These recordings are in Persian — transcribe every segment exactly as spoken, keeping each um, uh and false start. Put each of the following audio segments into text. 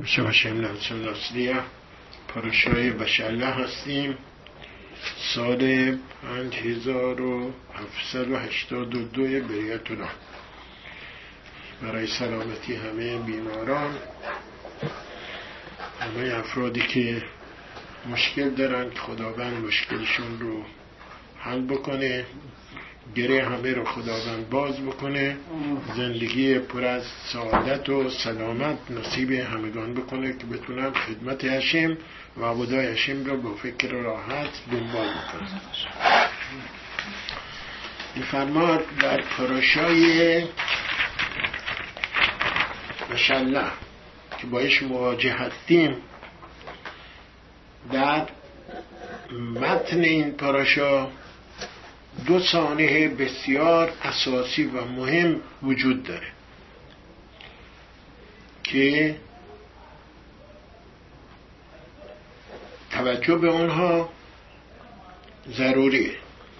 شماشیم نفسون نصریه پاراشای بشله هستیم. سال پنج هزار و هفتصد و هشتاد و دو بریتونا برای سلامتی همه بیماران، همه افرادی که مشکل دارن که خداوند مشکلشون رو حل بکنه، گره همه رو خداوند باز بکنه، زندگی پر از سعادت و سلامت نصیب همگان بکنه که بتونن خدمت هشم و عبودای هشم رو با فکر راحت دنبال بکنه. می‌فرماد در پاراشای بشله که باش مواجه هستیم، در متن این پاراشا دو سانحه بسیار اساسی و مهم وجود داره که توجه به اونها ضروریه.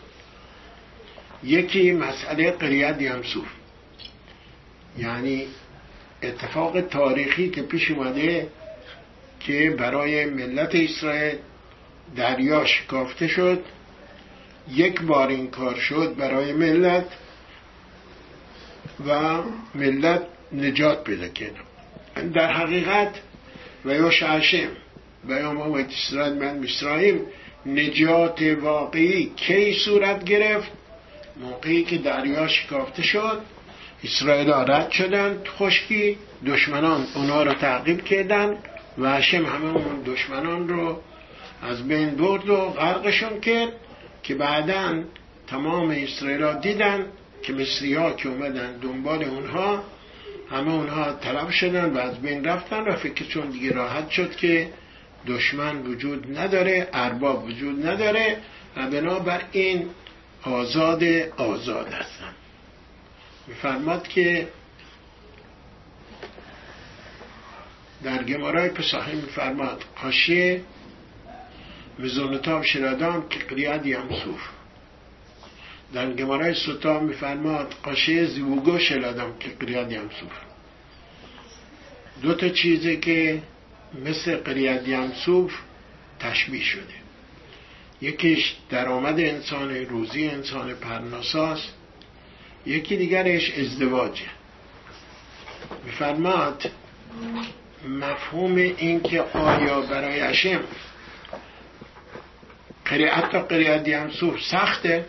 یکی مسئله قریت یمسوف، یعنی اتفاق تاریخی که پیش اومده که برای ملت اسرائیل دریا شکافته شد. یک بار این کار شد برای ملت و ملت نجات پیدا کرد. در حقیقت و یوشعشم و یوم آمد اسرائیل من مصرعیم، نجات واقعی کی صورت گرفت؟ موقعی که دریا شکافته شد، اسرائیل ها رد شدن خشکی، دشمنان اونا رو تعقیب کردن و هشم همه اون دشمنان رو از بین برد و غرقشون کرد که بعداً تمام اسرائیل ها دیدن که مصری ها که اومدن دنبال اونها همه اونها طلب شدن و از بین رفتن و فکرشون دیگه راحت شد که دشمن وجود نداره، ارباب وجود نداره و بنابر این آزاد آزاد هستن. میفرماد که در گمارای پساحی میفرماد قاشیه مزونتاب شرادام که قریاد یمسوف. در گمارای سوتا میفرماد قاشیه زیوگو شرادام که قریاد یمسوف. دو تا چیزی که مثل قریاد یمسوف تشبیه شده، یکیش درآمد انسان، روزی انسان پرناساست، یکی دیگرش ازدواجه. میفرماد مفهوم این که آیا برای هشم قریعت تا قریعت یمسوف سخته؟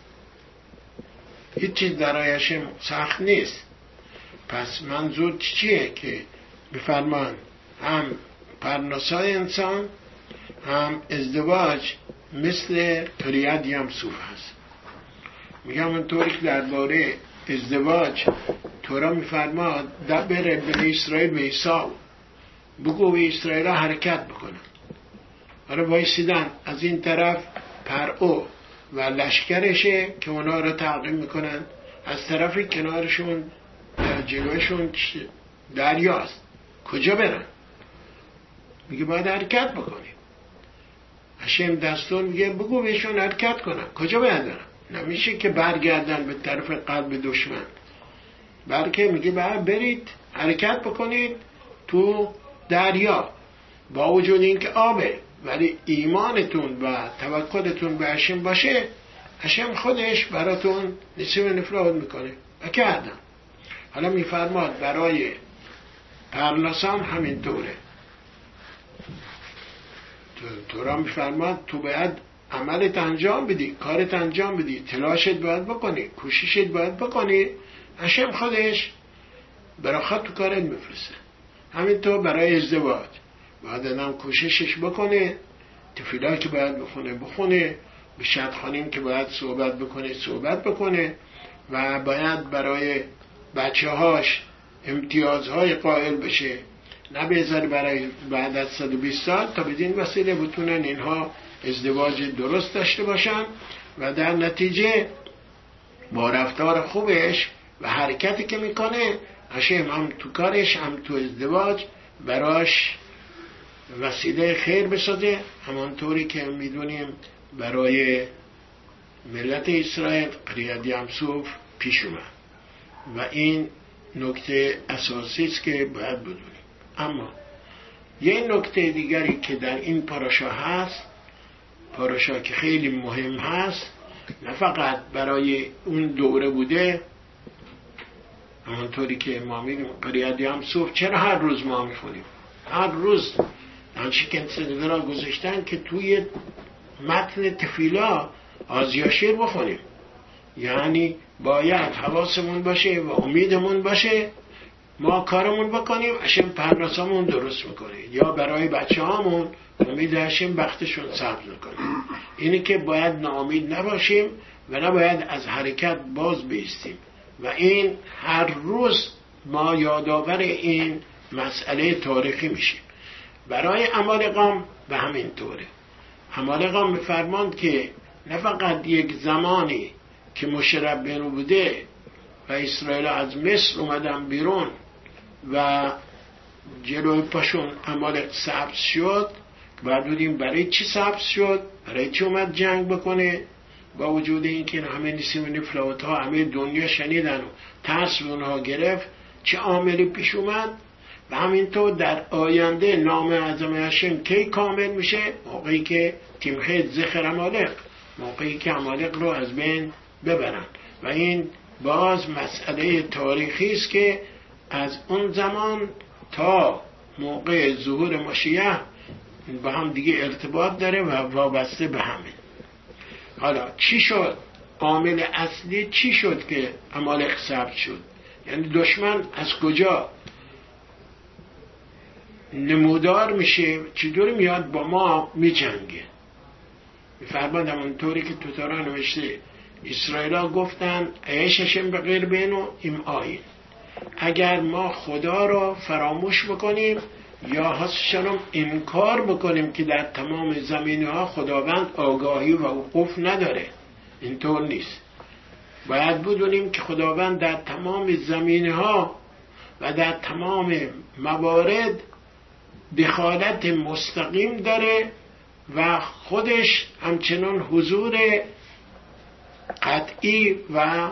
هیچ چیز برای هشم سخت نیست. پس منظور چیه که بفرمان هم پرناسای انسان هم ازدواج مثل قریعت یمسوف هست. میگم اونطوری که درباره ازدواج تورا میفرماد دبر بنی اسرائیل به ایساو، بگو به اسرائیل ها حرکت بکنن. آره بایستیدن از این طرف پرعو و لشکرشه که اونا رو تعقیب میکنن، از طرف کنارشون در جلوشون دریاست، کجا برن؟ میگه باید حرکت بکنیم. هشم دستور میگه بگو بهشون حرکت کنن. کجا باید برن؟ نمیشه که برگردن به طرف قلب دشمن، بلکه میگه باید برید حرکت بکنید تو دریا، با وجود اینکه آبه ولی ایمانتون و توکلتون به هشم باشه، هشم خودش براتون نصیب نفراد میکنه. و کردم. حالا میفرماد برای پرناسان همینطوره. تو را میفرماد تو باید عملت انجام بدی، کارت انجام بدی، تلاشت باید بکنی، کوششت باید بکنی، هشم خودش براخت تو کارت میفرسته. همینطور برای ازدواج باید آدم کوششش بکنه، تفیلایی که باید بخونه بخونه، به شدخانیم که باید صحبت بکنه صحبت بکنه و باید برای بچه هاش امتیازهای قائل بشه، نه بذاره برای بعد از صد و بیست سال تا بدین وسیله بتونن اینها ازدواج درست داشته باشن و در نتیجه با رفتار خوبش و حرکتی که میکنه هشم هم تو کارش هم تو ازدواج براش وسیله خیر بسازه. همانطوری که میدونیم برای ملت اسرائیل قریعت یمسوف پیش اومد و این نکته اساسی است که باید بدونیم. اما یه نکته دیگری که در این پاراشا هست، پاراشا که خیلی مهم هست، نه فقط برای اون دوره بوده، همونطوری که ما میگیم قریه یم صبح، چرا هر روز ما میخونیم؟ هر روز هنچی که را گذاشتن که توی متن تفیلا آزیاشیر بخونیم. یعنی باید حواسمون باشه و امیدمون باشه ما کارمون بکنیم، هشم پرناسامون درست میکنه، یا برای بچه هامون امید هشم بختشون سبز میکنه. اینی که باید ناامید نباشیم و نباید از حرکت باز بیستیم و این هر روز ما یادآور این مسئله تاریخی میشیم. برای عمالقام به همین طوره. عمالقام میفرماند که نه فقط یک زمانی که مشرب بنو بوده و اسرائیل از مصر اومدن بیرون و جلوی پاشون عمالق سبز شد، بعد بودیم برای چی سبز شد؟ برای چی اومد جنگ بکنه؟ با وجود این که همه نسیم نفلات ها همه دنیا شنیدن و ترس به اونها گرفت، چه عاملی پیش اومد؟ و همینطور در آینده نام اعظم هشم کی کامل میشه؟ موقعی که تیمخه زخر عمالق، موقعی که عمالق رو از بین ببرن. و این باز مسئله تاریخی است که از اون زمان تا موقع ظهور مشیح با هم دیگه ارتباط داره و وابسته به همه. حالا چی شد؟ عامل اصلی چی شد که عمالق ثبت شد؟ یعنی دشمن از کجا نمودار میشه، چطوری میاد با ما میجنگه؟ میفرماد همونطوری که تو تورا نوشته اسرائیل گفتن عیششم به غیر بینو ایم آین، اگر ما خدا را فراموش بکنیم یا حسشنم انکار بکنیم که در تمام زمینه ها خداوند آگاهی و وقوف نداره. اینطور نیست. باید بدونیم که خداوند در تمام زمینه ها و در تمام موارد دخالت مستقیم داره و خودش همچنان حضور قطعی و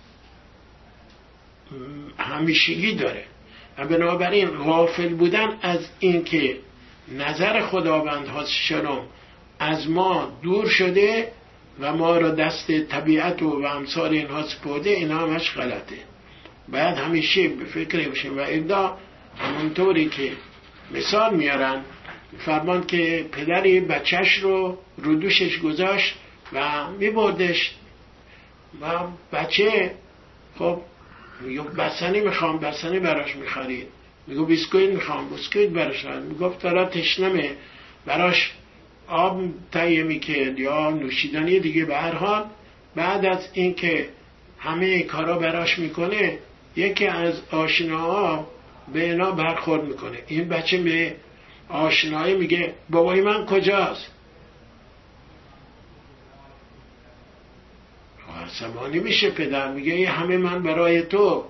همیشگی داره و بنابراین غافل بودن از این که نظر خداوند حسشنم از ما دور شده و ما را دست طبیعت و, و امثال اینها سپرده، اینا همش غلطه. باید همیشه به فکر باشیم. و ابدا همونطوری که مثال میارن، فرمان که پدری بچهش رو رو دوشش گذاشت و میبردش و بچه خب میگو بستنی میخوام، بستنی براش میخرید، میگو بیسکویت میخوام، بیسکویت براش خرید، میگفت دارا تشنمه، براش آب تهیه میکرد یا نوشیدنی دیگه. به هر حال بعد از اینکه همه کارا براش میکنه، یکی از آشناها به اینا برخورد میکنه. این بچه به آشنایی میگه بابای من کجاست؟ عصبانی میشه پدر، میگه این همه من برای تو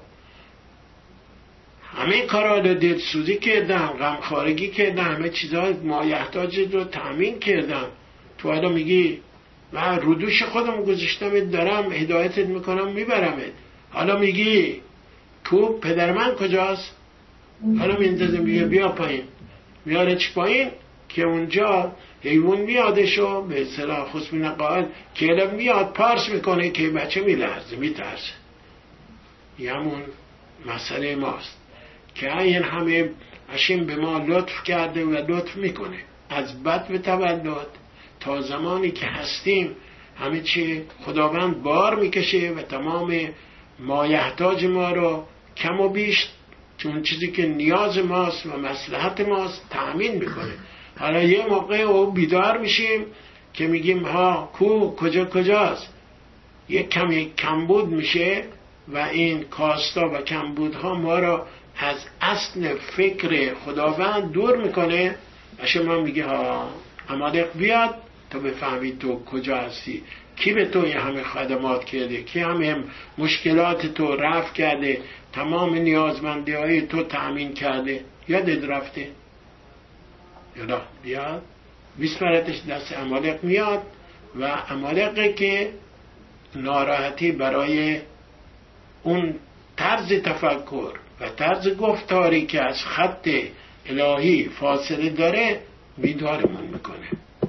همه کارا رو دلسوزی کردم، غمخوارگی کردم، همه چیزها مایحتاج رو تأمین کردم، تو حالا میگی من رو دوش خودم گذاشتم دارم هدایتت میکنم میبرمت، حالا میگی تو پدر من کجاست؟ حالا میندازه میگه بیا پایین، میاره چی پایین که اونجا حیوان میادشو به اصطلاح خصمین قائل کلم میاد پارس میکنه که بچه میلرزه میترسه. یمون مسئله ماست که این همه هشم به ما لطف کرده و لطف میکنه از بد به تولد تا زمانی که هستیم همه چی خداوند بار میکشه و تمام مایحتاج ما رو کم و بیش چون چیزی که نیاز ماست و مصلحت ماست تأمین میکنه. حالا یه موقع او بیدار میشیم که میگیم ها کو کجا کجاست، یک کمی کمبود میشه و این کاستا و کمبودها ما را از اصل فکر خداوند دور میکنه و شما میگه ها عمالق بیاد تو بفهمی تو کجا هستی، کی به تو یه همه خدمات کرده، کی همه مشکلات تو رفع کرده، تمام نیازمندی های تو تأمین کرده، یادت رفته؟ یادا بیاد بیسپرتش دست عمالق میاد و عمالقه که ناراحتی برای اون طرز تفکر و طرز گفتاری که از خط الهی فاصله داره بیدارمون میکنه.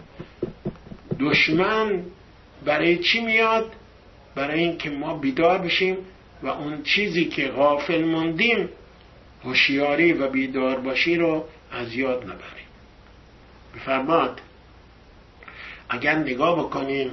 دشمن برای چی میاد؟ برای اینکه ما بیدار بشیم و اون چیزی که غافل موندیم، هوشیاری و بیدار باشی رو از یاد نبریم. بفرماد اگر نگاه بکنیم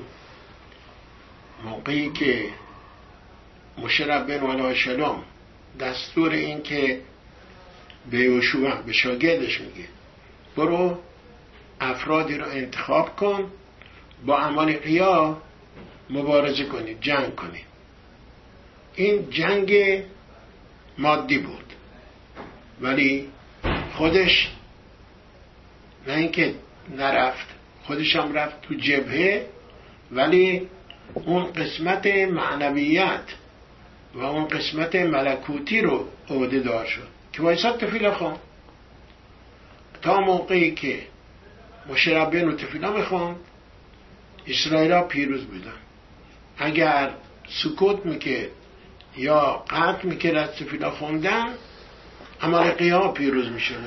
موقعی که موشه ربینا علیه السلام دستور این که به یوشوع به شاگردش میگه برو افرادی رو انتخاب کن با عمالقی‌ها مبارزه کنید، جنگ کنید. این جنگ مادی بود، ولی خودش نه اینکه نرفت، خودش هم رفت تو جبهه، ولی اون قسمت معنویت و اون قسمت ملکوتی رو عهده دار شد که وایساد تفیلا خوان تا موقعی که موشه ربینا تفیلا میخوان اسرائیل ها پیروز بودن. اگر سکوت میکرد یا قطع میکرد از تفیلا خوندن، عمالقی ها پیروز میشدن.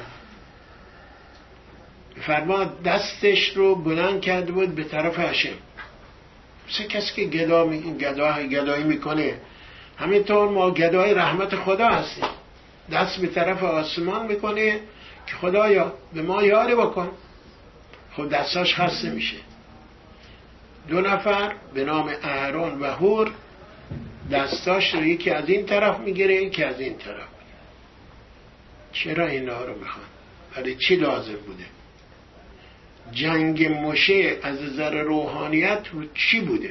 فرمان دستش رو بلند کرده بود به طرف هشم، مثل کسی که گدا می... گدا... گدایی میکنه. همینطور ما گدای رحمت خدا هستیم، دست به طرف آسمان میکنه که خدایا به ما یاری بکن. خب دستاش خسته میشه. دو نفر به نام اهرون و هور دستاش رو یکی از این طرف میگیره یکی از این طرف. چرا اینا رو میخوان؟ برای چی لازم بوده؟ جنگ موشه از نظر روحانیت رو چی بوده؟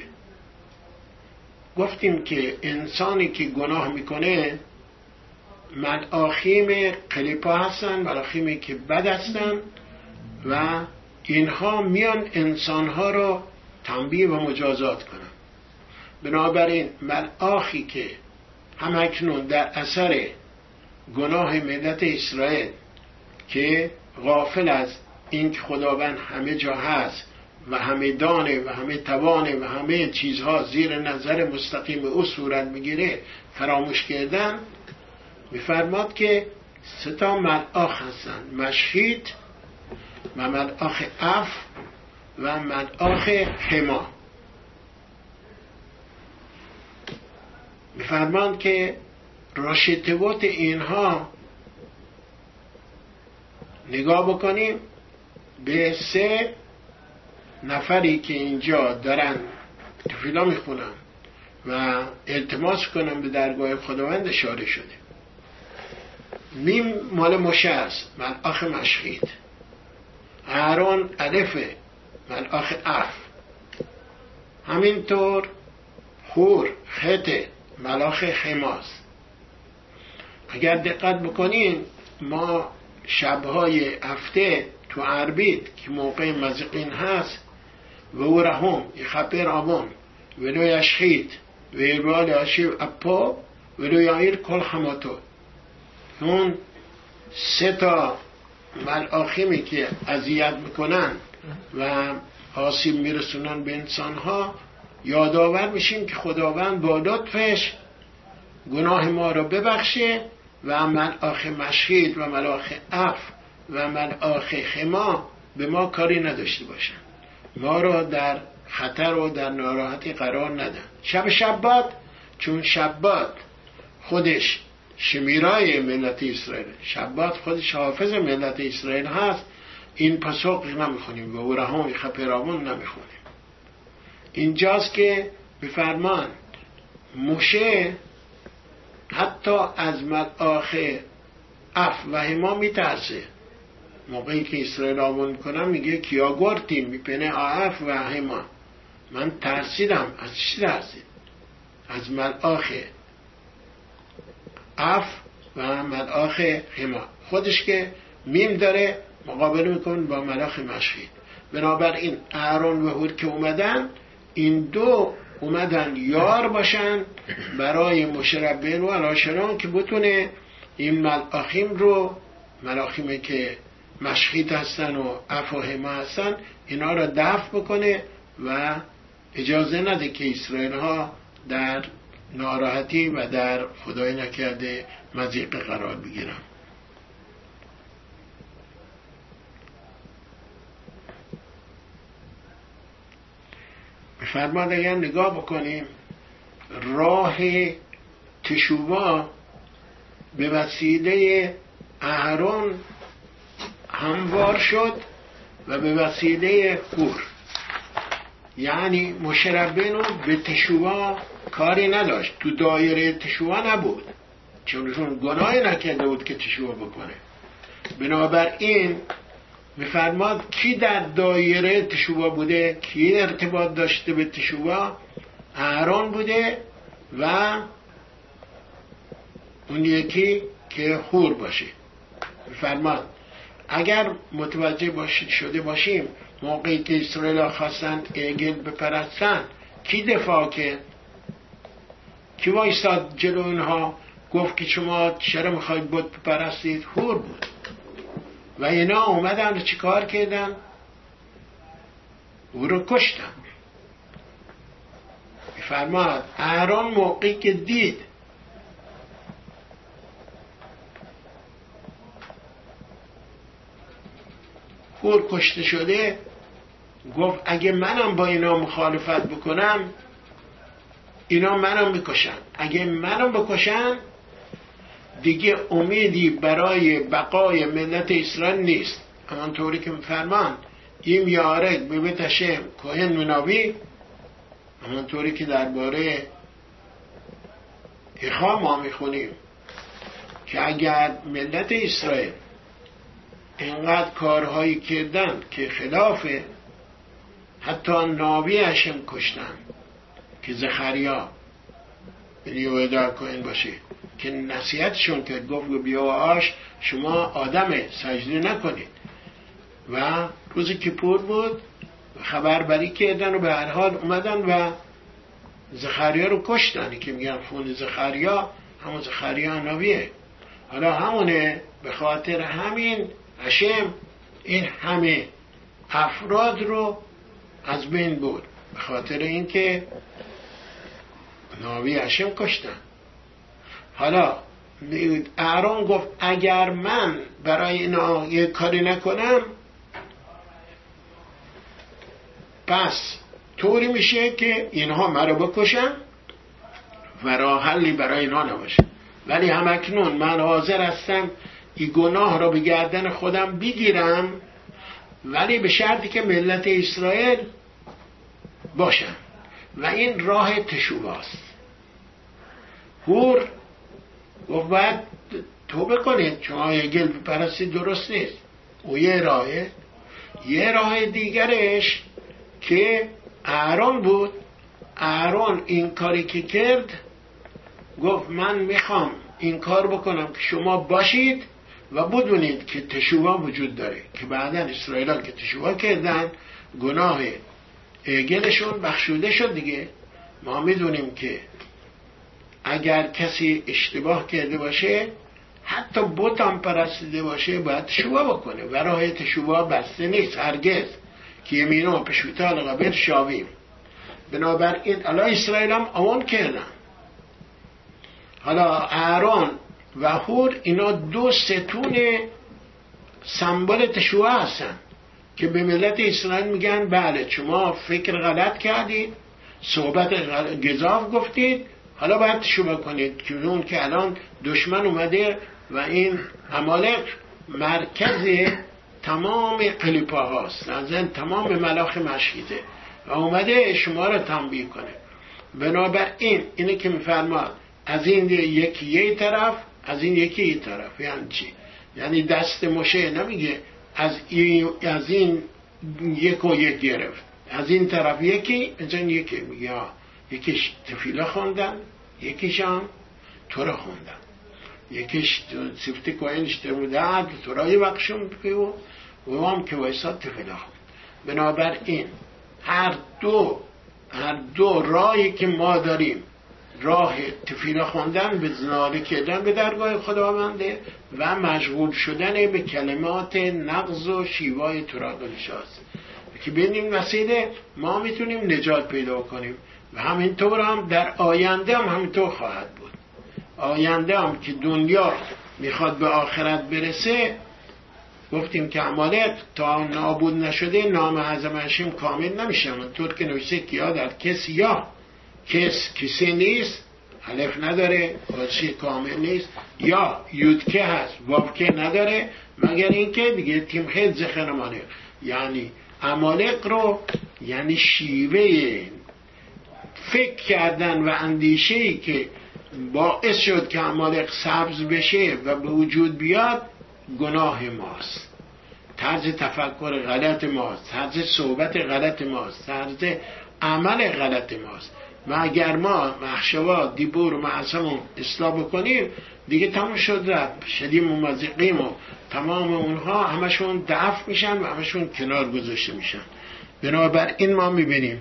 گفتیم که انسانی که گناه میکنه ملاخیم قلیپا هستن، ملاخیمی که بد هستن و اینها میان انسانها رو تنبیه و مجازات کنن. بنابراین ملاخی که همکنون در اثر گناه ملت اسرائیل که غافل از این که خداوند همه جا هست و همه دانه و همه توانه و همه چیزها زیر نظر مستقیم او صورت میگیره فراموش کردن، میفرماد که سه تا ملاخ هستن: مشهید و ملاخ اف و ملاخ حما. میفرماد که راشتبوت اینها نگاه بکنیم به سه نفری که اینجا دارن تفیلا میخونن و التماس کنن به درگاه خداوند اشاره شده. میم مال موشه است، ملاخ مشهید. اهرون الف ملاخ اف. همینطور هور خط ملاخ حماست. اگر دقت بکنین ما شبهای هفته تو عربید که موقع مزقین هست و او رحم یخبر آبون ولو یشخید و ایروال یاشیب اپا ولو یایر کل خماتو، اون سه تا ملاخیمی که اذیت میکنن و آسیب میرسونن به انسانها یادآور میشیم که خداوند با لطفش گناه ما رو ببخشه و ملاخ مشهید و ملاخ اف و ملاخ حما به ما کاری نداشته باشن، ما رو در خطر و در ناراحتی قرار ندن. شب شبات، چون شبات خودش شمیرای ملت اسرائیل، شبات خودش حافظ ملت اسرائیل هست، این پاسخ نمیخونیم و او رحم خپرامون نمیخونیم. اینجاست که به فرمان موشه حتی از ملاخ اف و حما میترسه. موقعی که اسرائیل آمون میکنم میگه کیا گرتیم میپنه اف و حما، من ترسیدم. از چی ترسید؟ از ملاخ اف و ملاخ حما. خودش که میم داره مقابله میکنه با ملاخ مشهید. بنابراین اهرون و هور که اومدن، این دو اومدن یار باشن برای موشه ربینا علیه السلام که بتونه این ملاخیم رو، ملاخیمی که مشهید هستن و اف و حما هستن، اینا رو دفع بکنه و اجازه نده که اسرائیل ها در ناراحتی و در خدای نکرده مضیقه قرار بگیرن. فرمان اگر نگاه بکنیم راه تشوبا به وسیله اهرون هموار شد و به وسیله هور. یعنی موشه ربینو به تشوبا کاری نداشت، تو دایره تشوبا نبود، چون گناهی نکرده بود که تشوبا بکنه. بنابراین میفرماد کی در دایره تشوبا بوده، کی ارتباط داشته به تشوبا؟ اهرون بوده و اون یکی که هور باشه. میفرماد اگر متوجه باشید شده باشیم موقعی که اسرائیل خواستن عجل بپرستن کی دفاع کرد؟ کی وایساد جلو اینها گفت که شما چرا میخواید بت بپرستید؟ هور بود. و اینا اومدن چی کار کردن؟ او رو کشتن. میفرماد اهرون موقعی که دید هور کشته شده گفت اگه منم با اینا مخالفت بکنم اینا منم بکشن، اگه منم بکشن دیگه امیدی برای بقای ملت اسرائیل نیست. همانطوری که میفرمان این یارک به بیت هشم کوهن مناوی، همانطوری که درباره اخا ما میخونیم که اگر ملت اسرائیل اینقدر کارهایی کردن که خلافه، حتی ناوی هشم کشتن که زخریا یهودا کوهن باشه که نصیحتشون کرد، گفت بیا آش شما آدم سجده نکنید. و روز کیپور بود خبر بری کردن و به هر حال اومدن و زخریا رو کشتن که میگن خون زخریا همون زخریا نبیه. حالا همونه به خاطر همین هشم این همه افراد رو از بین بود، به خاطر اینکه نبی هشم کشتن. حالا اهرون گفت اگر من برای اینا یک کاری نکنم پس طوری میشه که اینها مرا بکشن و راه حلی برای اینها نباشه. ولی همکنون من حاضر هستم این گناه را به گردن خودم بگیرم، ولی به شرطی که ملت اسرائیل باشن و این راه تشوباست. هور گفت باید توبه کنید، شما یه گل بپرستید درست نیست. او یه راهه. یه راه دیگرش که اهرون بود. اهرون این کاری که کرد گفت من میخوام این کار بکنم که شما باشید و بدونید که تشوبا وجود داره، که بعدا اسرائیلان که تشوبا کردن گناه گلشون بخشوده شد دیگه. ما میدونیم که اگر کسی اشتباه کرده باشه حتی بت هم پرستیده باشه باید تشوبا بکنه و راه تشوبا بسته نیست هرگز، که یمینو پشوتال قبل شاویم. بنابراین الان اسرائیل هم آمون کردن. حالا اهرون و هور اینا دو ستون سمبل تشوبا هستن که به ملت اسرائیل میگن بله شما فکر غلط کردید، صحبت گزاف گفتید، حالا باید تشوبا کنید. که اون که الان دشمن اومده و این عمالق مرکز تمام قلیپاهاست، نظر تمام ملاخ مشهیده و اومده شما را تنبیه کنه. بنابراین اینه که میفرماد از این یکی یه طرف از این یکی یه طرف. یعنی چی؟ یعنی دست مشه نمیگه از این از این یک و یک گرفت، از این طرف یکی از این یکی، میگه یکیش تفیله خوندن، یکیش هم تورا خوندن، یکیش صفت کوینش تمودن تورای بخشون بگو و هم که وایساد تفیله خوند. بنابراین هر دو هر دو راهی که ما داریم، راه تفیله خوندن به زناده کردن به درگاه خداونده و مشغول شدن به کلمات نغز و شیوای تراغلشاست که بینیم وسیله ما میتونیم نجات پیدا کنیم. و همینطور هم در آینده هم همینطور خواهد بود. آینده هم که دنیا میخواد به آخرت برسه گفتیم که عمالق تا نابود نشده نام حضرت هاشم کامل نمیشه. اونطور که نوشته کیا در کس یا کس کسی نیست، الف نداره، فارسی کامل نیست، یا یودکه هست واوکه نداره، مگر اینکه دیگه تیم خیلی زخن عمالق. یعنی عمالق رو یعنی شیوه فکر کردن و اندیشه‌ای که باعث شد که عمالق سبز بشه و به وجود بیاد گناه ماست، طرز تفکر غلط ماست، طرز صحبت غلط ماست، طرز عمل غلط ماست. و اگر ما محشوا دیبور و معصمون اصلاح بکنیم دیگه تمام شد رفت، شدیم و مزیقیم و تمام اونها همشون دفع میشن و همشون کنار گذاشته میشن. بنابراین ما میبینیم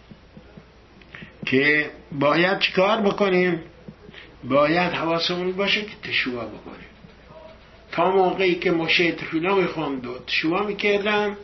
که باید چیکار بکنیم؟ باید حواسمون باشه که تشوع بکنیم. تا موقعی که مشه تفیلا میخوند و تشوع میکردن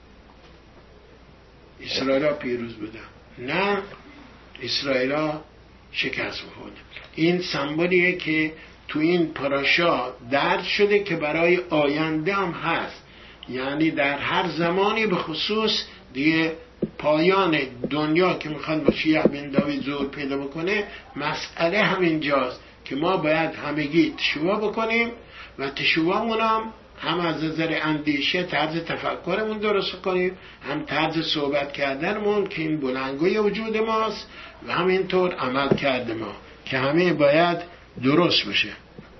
اسرائیل پیروز بودن، نه اسرائیل شکست میخورد. این سمبولیه که تو این پاراشا درد شده که برای آینده هم هست. یعنی در هر زمانی به خصوص دیگه پایان دنیا که میخواد با شیعه بن داوید ظهور پیدا بکنه، مسئله همینجاست که ما باید همگی تشوع بکنیم و تشوعمون هم هم از نظر اندیشه طرز تفکرمون درست کنیم، هم طرز صحبت کردنمون که این بلنگوی وجود ماست و همینطور عمل کرده ما که همه باید درست بشه.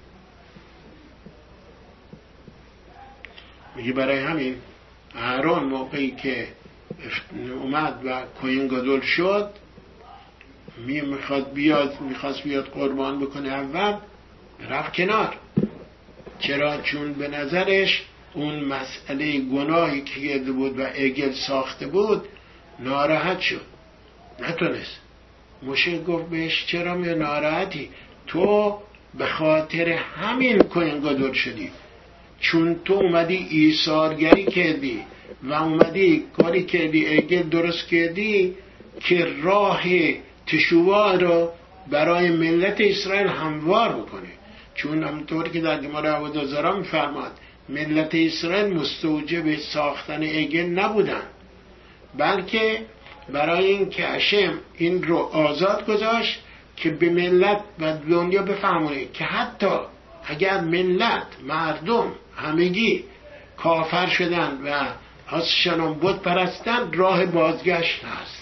میگه برای همین اهرون موقعی که اومد و کوین گادول شد، می میخواد بیاد میخواست بیاد قربان بکنه، اول رفت کنار. چرا؟ چون به نظرش اون مسئله گناهی که کرده بود و عجل ساخته بود ناراحت شد، نتونست. موشه گفت بهش چرا می ناراحتی؟ تو به خاطر همین کوین گادول شدی، چون تو اومدی ایثارگری کردی و اومدی کاری کردی، عجل درست کردی که راه تشوع رو برای ملت اسرائیل هموار بکنه. چون همونطور که در گماره عبودازارا میفرماد ملت اسرائیل مستوجب ساختن عجل نبودن، بلکه برای این که هشم این رو آزاد گذاشت که به ملت و دنیا بفهمونه که حتی اگر ملت مردم همگی کافر شدن و حسشنان بود پرستن، راه بازگشت هست.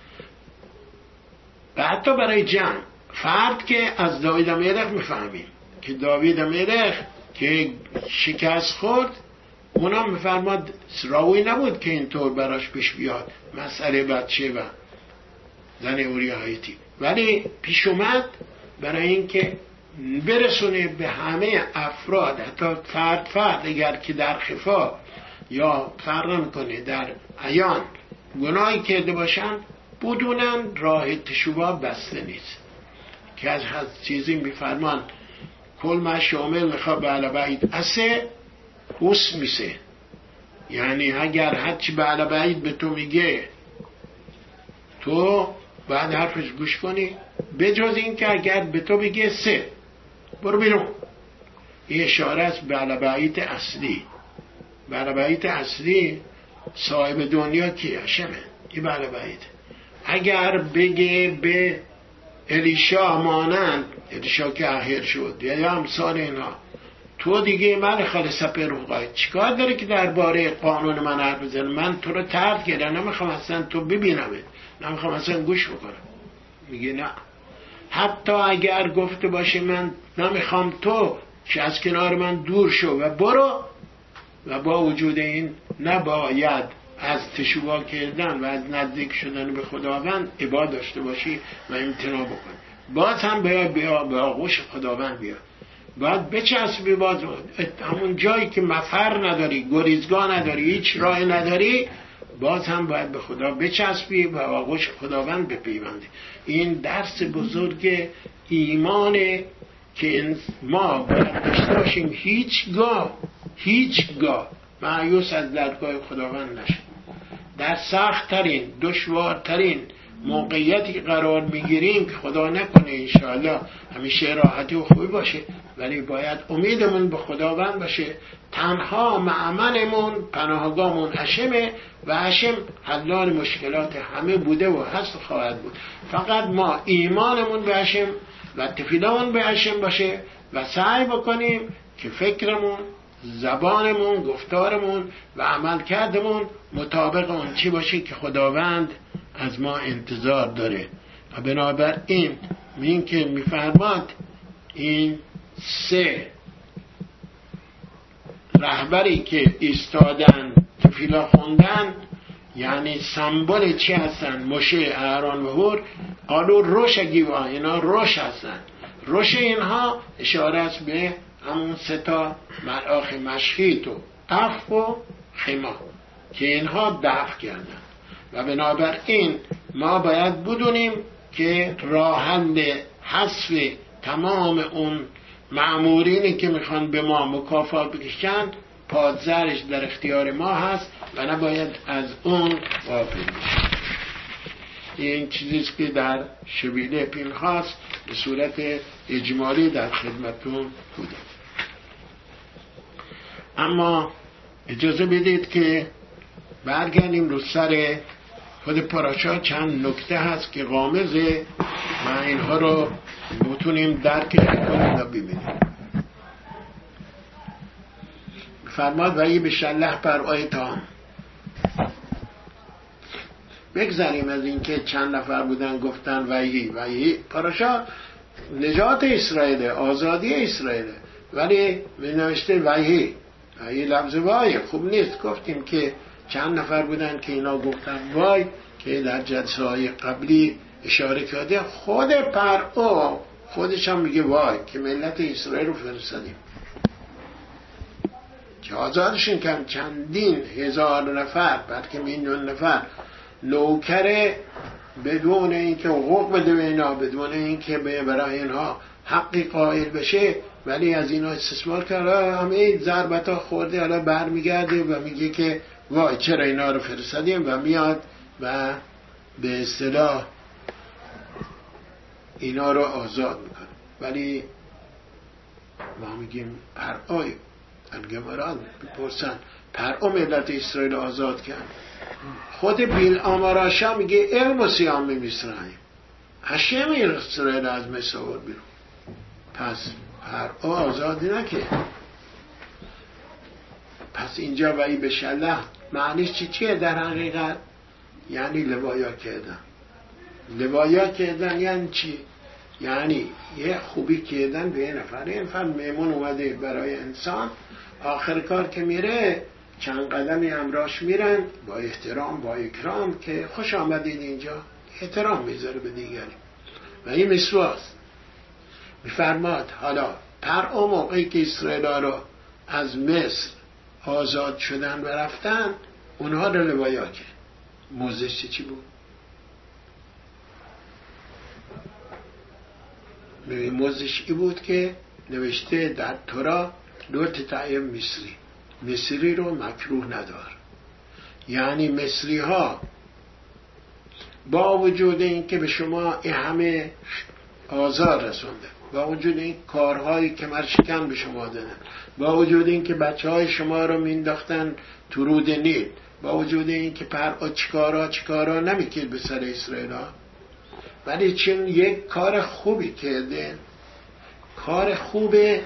و حتی برای جنگ فرد که از داوید ملک میفهمیم که داوید ملک که شکست خورد، اونم میفرماد راوی نبود که اینطور براش پیش بیاد مسئله بچه و زن اوریا هایتی، ولی پیش اومد برای اینکه برسونه به همه افراد، حتی فرد فرد اگر که در خفا یا فرق نمیکنه در عیان گناهی کرده باشن، بدونن راه تشوع بسته نیست. که از هر چیزی میفرمان کل ما شامل میخواد به علبایید اسه حس میسه. یعنی اگر هرچی به علبایید به تو میگه تو بعد حرفش گوش کنی، به جز این که اگر به تو بگه سه برو بیرون. این اشاره است به علبایید اصلی. به علبایید اصلی صاحب دنیا کی؟ هشمه. این به علبایید. اگر بگه به الیشا مانند، الیشا که اخیر شد یا امثال اینا، تو دیگه من خالص پروقای چیکار داره که درباره قانون من حرف بزنه؟ من تو رو طرد کردم، نمیخوام اصلا تو ببینمت، نمیخوام اصلا گوش بکنم. میگه نه، حتی اگر گفته باشه من نمیخوام تو که از کنار من دور شو و برو، و با وجود این نباید از تشوع کردن و از نزدیک شدن به خداوند عبادت داشته باشی و امتناع بکنی. باز هم باید بیا به آغوش خداوند بیا، باید بچسبی باز همون جایی که مفر نداری، گریزگاه نداری، هیچ راه نداری، باز هم باید به خدا بچسبی و آغوش خداوند بپیوندی. این درس بزرگ ایمانه که ما باید داشته باشیم، هیچگاه هیچگاه مایوس از درگاه خداوند نشیم. در سخت ترین دشوارترین موقعیتی قرار میگیریم که خدا نکنه انشاءالله همیشه راحتی و خوبی باشه، ولی باید امیدمون به خداوند باشه. تنها مأمنمون پناهگاهمون هشمه و هشم حلال مشکلات همه بوده و هست و خواهد بود. فقط ما ایمانمون به هشم و تفیدمون به هشم باشه و سعی بکنیم که فکرمون، زبانمون، گفتارمون و عملکردمون مطابق اون چی باشه که خداوند از ما انتظار داره. و بنابراین این که میفرماد این سه رهبری که ایستادن تفیلا خوندن یعنی سمبل چی هستن؟ مشه، اهران و هور. قالو روش گیوا، اینا روش هستن. روش اینها اشاره است به همون سه تا ملاخ مشهید و دف و خما که اینها دفع کردن. و بنابراین ما باید بدونیم که راه حل حذف تمام اون مأمورینی که میخوان به ما مکافات بکشن پادزرش در اختیار ما هست و نباید از اون غافل بشیم. این چیزیست که در شبیله پینخاس به صورت اجمالی در خدمتون بوده. اما اجازه بدید که برگردیم رو سر خود پاراشا. چند نکته هست که غامضه و اینها رو بتونیم درک کنیم و ببینیم. فرماد وحی به شله بر آیتان. بگذاریم از این که چند نفر بودن گفتن وحی وحی پاراشا نجات اسرائیل، آزادی اسرائیل، ولی می نوشته وحی وحی لفظ وای خوب نیست. گفتیم که چند نفر بودن که اینا گفتن وای که در جلسه های قبلی اشاره کرده. خود پرعو خودش هم میگه وای که ملت اسرائیل رو فرستادیم که آزادشون کردن. چندین هزار نفر بلکه میلیون نفر نوکره بدون اینکه حقوق بده به اینا، بدون اینکه برای اینها حقی قائل بشه، ولی از اینا استثمار کرده. همه ضربت ها خورده، حالا برمیگرده و میگه که وای چرا اینا رو فرستادیم و میاد و به اصطلاح اینا رو آزاد میکنه. ولی ما میگیم پرعای الگمران بپرسن پرعا ملت اسرائیل آزاد کرد. خود بیل آماراشا میگه علم و سیام میسرائیم هشم اسرائیل از مصر آورد بیرون. پس پرعا آزادی نکرد. پس اینجا وحی به شله معنیش چی چیه در حقیقت؟ یعنی لوایا کردن. لوایا کردن یعنی چی؟ یعنی یه خوبی کردن به یه نفر. یه نفر میمون اومده برای انسان، آخر کار که میره چند قدمی همراهش میرن با احترام با اکرام که خوش آمدید اینجا، احترام میذاره به دیگری و این مسواست. میفرماد حالا پرعا موقعی که اسرائیل رو از مصر آزاد شدن و رفتن اونها رو لوایا کرد. موزش چی بود؟ موزش ای بود که نوشته در تورا لو تطعم مصری، مصری رو مکروه ندار. یعنی مصری ها با وجود این که به شما این همه آزار رسونده، با وجود این کارهایی که مرشکن به شما دادن، با وجود این که بچه های شما رو مینداختن تو رود نیل، با وجود این که پرعا چیکارا چیکارا نمیکرد به سر اسرائیل ها، ولی چون یک کار خوبی کرده، کار خوبه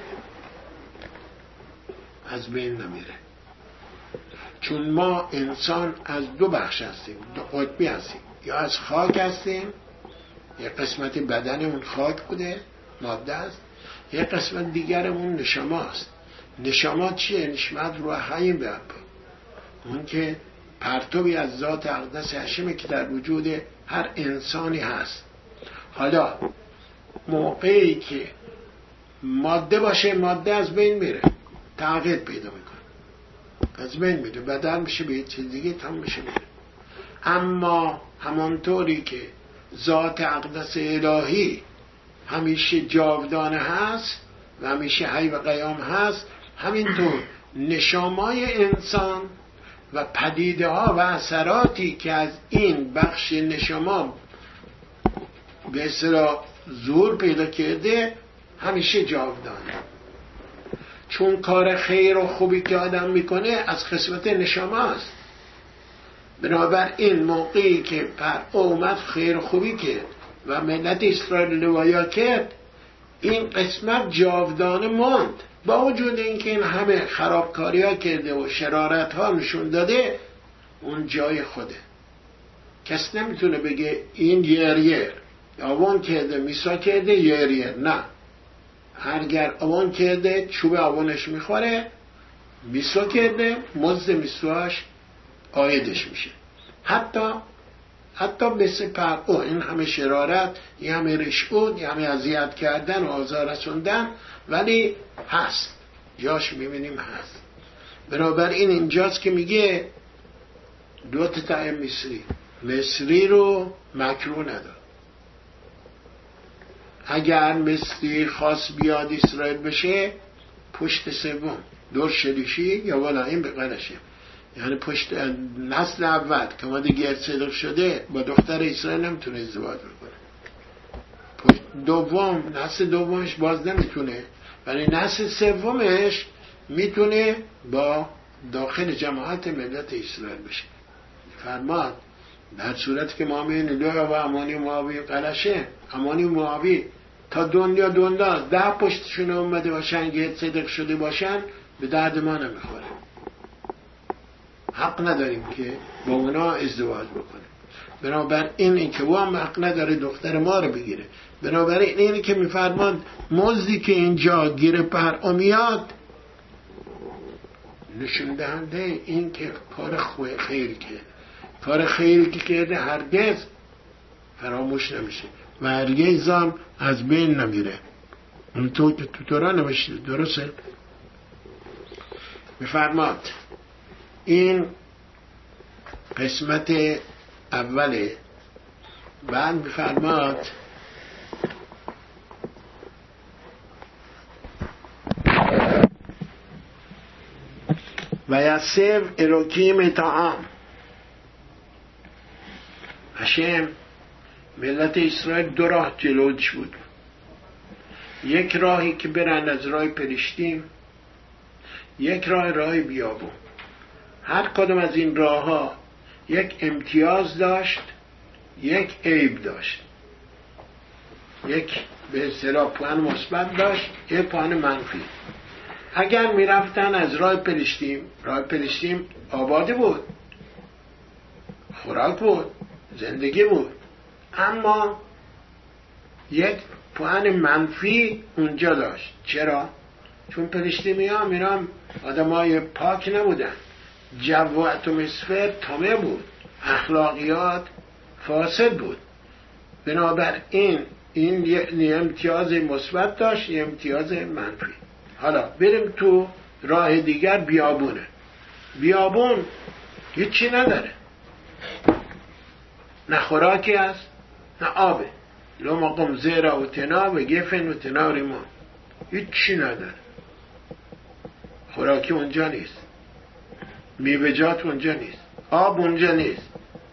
از بین نمیره. چون ما انسان از دو بخش هستیم، دو قطبی هستیم. یا از خاک هستیم، یک قسمت بدنمون خاک بوده، ماده است، یک قسمت دیگرمون نشما است. نشما چیه؟ نشمت روح حیم بیاد، اون که پرتوی از ذات اقدس هشمه که در وجود هر انسانی هست. حالا موقعی که ماده باشه، ماده از بین میره، تغییر پیدا میکنه، از بین میره، بدل میشه به چیز دیگه، تمام میشه میره. اما همانطوری که ذات اقدس الهی همیشه جاودانه هست و همیشه حی و قیام هست، همینطور نشامای انسان و پدیده ها و اثراتی که از این بخش نشما به اصطلاح ظهور پیدا کرده همیشه جاودانه. چون کار خیر و خوبی که آدم میکنه از قسمت نشامه است. بنابراین موقعی که پرعا اومد خیر و خوبی کرد و ملت اسرائیل لوایا کرد، این قسمت جاودانه ماند. با وجود اینکه این همه خرابکاری ها کرده و شرارت ها نشون داده، اون جای خوده. کس نمیتونه بگه این یر یر آوان کرده میسا کرده یر یر. نه، هرگر آوان کرده چوب آوانش میخوره، میسا کرده مزد میسواش آیدش میشه. حتی حتی مثل پرعا این همه شرارت، این همه رشوت، این همه اذیت کردن و آزار رسوندن، ولی هست، جاش میبینیم هست. بنابراین اینجاست که میگه دو تا مصری مصری رو مکروه ندار. اگر مصری خواست بیاد اسرائیل بشه، پشت سوم دور شلیشی یا والا این بقرشه، یعنی پشت نسل اول که ما دیگه صدق شده با دختر اسرائیل نمیتونه ازدواج بکنه. پشت دوم، نسل دومش باز نمیتونه، ولی نسل سومش میتونه با داخل جماعت ملت اسرائیل بشه. فرمان در صورتی که ما می‌بینیم لویا و امانی و معاوی قلشه، امانی و معاوی تا دنیا دنیا ده پشتشون اومده باشن که صدق شده باشن، به درد ما نمیخوره. حق نداریم که با اونا ازدواج بکنیم. بنابراین این که او هم حق نداره دختر ما رو بگیره. بنابراین اینی که میفرمان مزدی که اینجا گیره پرعا میاد، نشون دهنده این که کار خیر کرده. کار خیلی که کرده هرگز فراموش نمیشه و هرگز هم از بین نمیره. اون تو تو تورا نوشته، درسته؟ بفرماد این قسمت اوله. بعد بفرماد و یسف اروکیم طعام. هشم ملت اسرائیل دو راه جلوش بود. یک راهی که برن از راه پلشتیم، یک راه راه بیابون. هر کدوم از این راه ها یک امتیاز داشت، یک عیب داشت. یک به اصطلاح پوان مثبت داشت، یک پوان منفی. اگر می رفتن از راه پلشتیم، راه پلشتیم آباده بود، خوراک بود، زندگی بود، اما یک پوان منفی اونجا داشت. چرا؟ چون پلشتیمی ها میرم آدم های پاک نبودن، جو و اتمسفر تامه بود، اخلاقیات فاسد بود. بنابراین این یه امتیاز مثبت داشت، یه امتیاز منفی. حالا بریم تو راه دیگر، بیابونه. بیابون هیچی نداره، نه خوراکی هست نه آبه. لو مقام زیرا و تنا و گفن و تنا ریمان، هیچی نداره. خوراکی اونجا نیست، میوه‌جات اونجا نیست، آب اونجا نیست.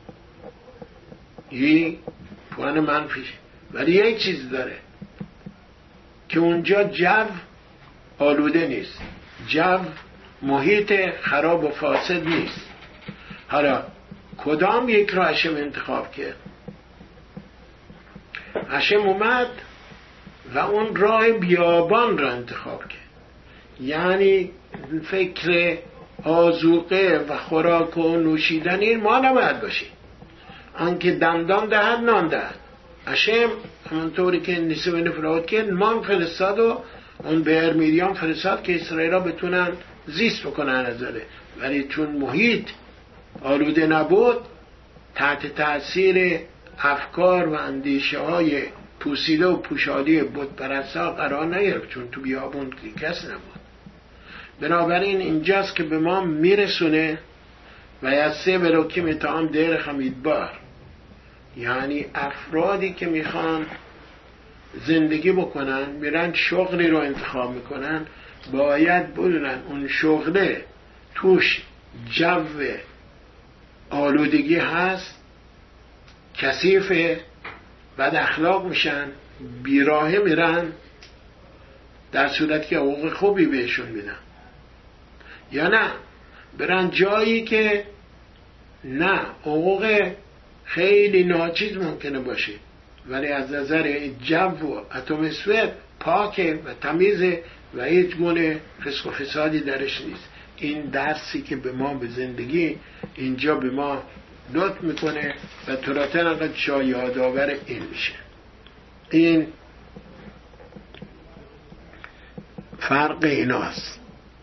یه پوان منفیش. ولی یک چیز داره که اونجا جو آلوده نیست، جو محیط خراب و فاسد نیست. حالا کدام یک را هشم انتخاب کرد؟ هشم اومد و اون راه بیابان را انتخاب کرد. یعنی فکر آذوقه و خوراک و نوشیدن این ما نباید باشیم، آنکه دندان دهد نان دهد. هشم همونطوری که نیسه بین فراد کرد، مان فرستاد و اون بهر میریام فرستاد که اسرائیل ها بتونن زیست بکنن ازاره. ولی چون محیط آلوده نبود، تحت تأثیر افکار و اندیشه های پوسیده و پوشالی بتپرستا قرار نگرفت، چون تو بیابون کس نبود. بنابراین اینجاست که به ما میرسونه و یسه بروکیم اتهام دیر خمیدبار، یعنی افرادی که میخوان زندگی بکنن، میرن شغلی رو انتخاب میکنن، باید بدونن اون شغله توش جو آلودگی هست، کثیفه، بد اخلاق میشن، بیراهه میرن، در صورتی که حقوق خوبی بهشون میدن، یا نه برن جایی که نه حقوق خیلی ناچیز ممکنه باشه ولی از نظر جو و اتمسفر پاکه و تمیزه و هیچ گونه فسق و فسادی درش نیست. این درسی که به ما به زندگی اینجا به ما لطف میکنه و تراتن انقدر شا یادآور این میشه. این فرق ایناست.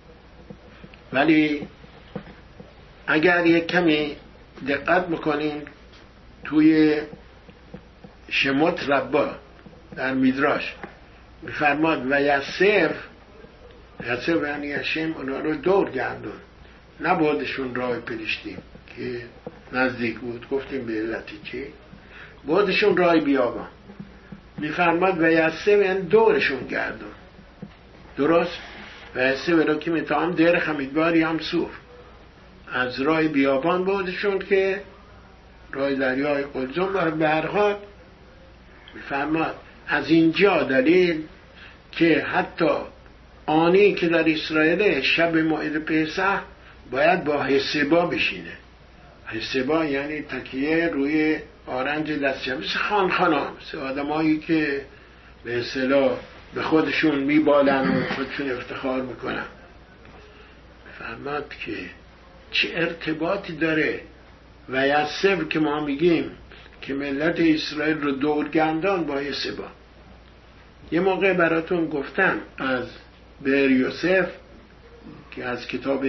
ولی اگر یک کمی دقت میکنین توی شموت ربا در میدراش میفرماد و یسر یسر یعنی هشم اونا رو دور گردون، نبودشون راه پلشتیم که نزدیک بود، گفتیم به علتی چی بودشون راه بیابان. میفرماد و یسر یعنی دورشون گردون، درست؟ و یسر ولو که میتام در خمیدباری هم سور از راه بیابان بودشون که راه دریای قلزم بر برخواد. میفرماد از اینجا دلیل که حتی آنی که در اسرائیل شب موعد پسح باید با حسبا بشینه. حسبا یعنی تکیه روی آرنج دستشم، مثل خانخانا، مثل آدم هایی که به اصطلاح به خودشون میبالن و خودشون افتخار میکنن. فرماد که چه ارتباطی داره و یسب که ما میگیم که ملت اسرائیل رو دورگردان با یسبا. یه موقع براتون گفتم از بر یوسف که از کتاب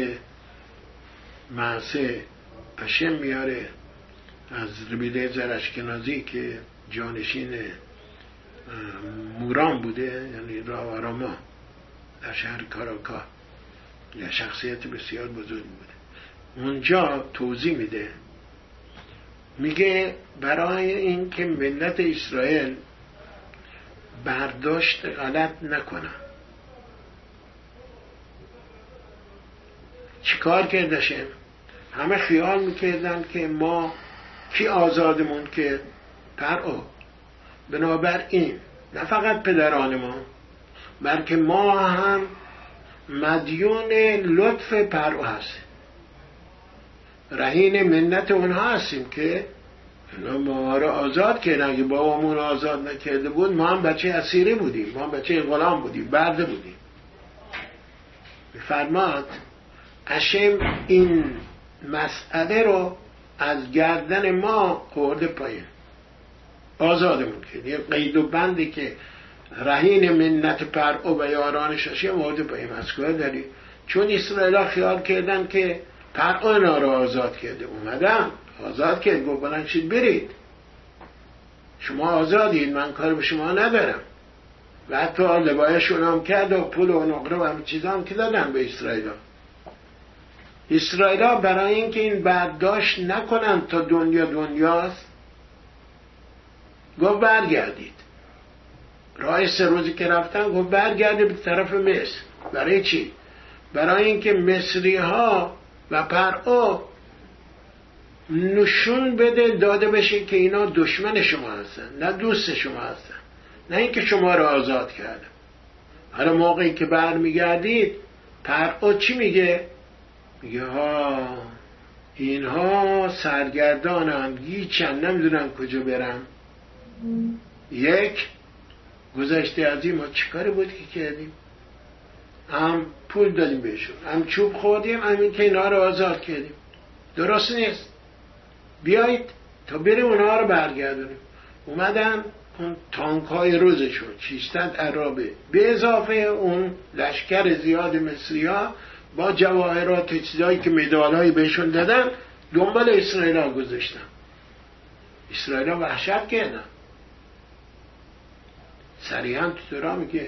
معصه هشم میاره، از ربیده زرشکنازی که جانشین موران بوده، یعنی راه آراما در شهر کاراکا، یا شخصیت بسیار بزرگ بوده. اونجا توضیح میده، میگه برای این که ملت اسرائیل برداشت غلط نکنن چیکار کردشم؟ همه خیال میکردن که ما کی آزادمون که پرعو. بنابراین نه فقط پدران ما بلکه ما هم مدیون لطف پرعو هستیم، رهین منت اونها هستیم که ما رو آزاد کردن. اگه بابامون آزاد نکرده بود ما هم بچه اسیری بودیم، ما هم بچه غلام بودیم، برده بودیم. فرماد هشم این مسئله رو از گردن ما خورده پایین، آزادمون کرد. یه قید و بندی که رهین منت پرعو و یارانش هشم خورده پایین. از کجا داری؟ چون اسرائیل خیال کردن که پرعو اینا رو آزاد کرده، اومدن آزاد کرد، گفت بلند شید برید، شما آزادید، من کار به شما ندارم. و حتی لبایشون هم کرد و پول و نقره و همه چیز هم که دادن به اسرائیل. اسرائیل برای اینکه این برداشت نکنن تا دنیا دنیاست، گفت برگردید. راه سه روزی که رفتن گفت برگردید به طرف مصر. برای چی؟ برای اینکه مصری ها و پرعو نشون بده، داده بشه که اینا دشمن شما هستن نه دوست شما هستن، نه اینکه شما رو آزاد کردن. حالا موقعی که برمیگردید پرعو چی میگه؟ میگه ها اینها سرگردانن، گیچن، نمیدونن کجا برن. یک گذشته از این ما چیکار بود که کردیم؟ هم پول دادیم بهشون، هم چوب خوردیم، هم این که اینا رو آزاد کردیم. درست نیست. بیایید تا بریم اونها رو برگردونیم. اومدن اون تانک های روزشون ششصد عرابه به اضافه اون لشکر زیاد مصری ها با جواهرات چیزایی که مدال هایی بهشون دادن دنبال اسرائیل ها گذاشتن. اسرائیل ها وحشت کردن. صریحا تو تورا میگه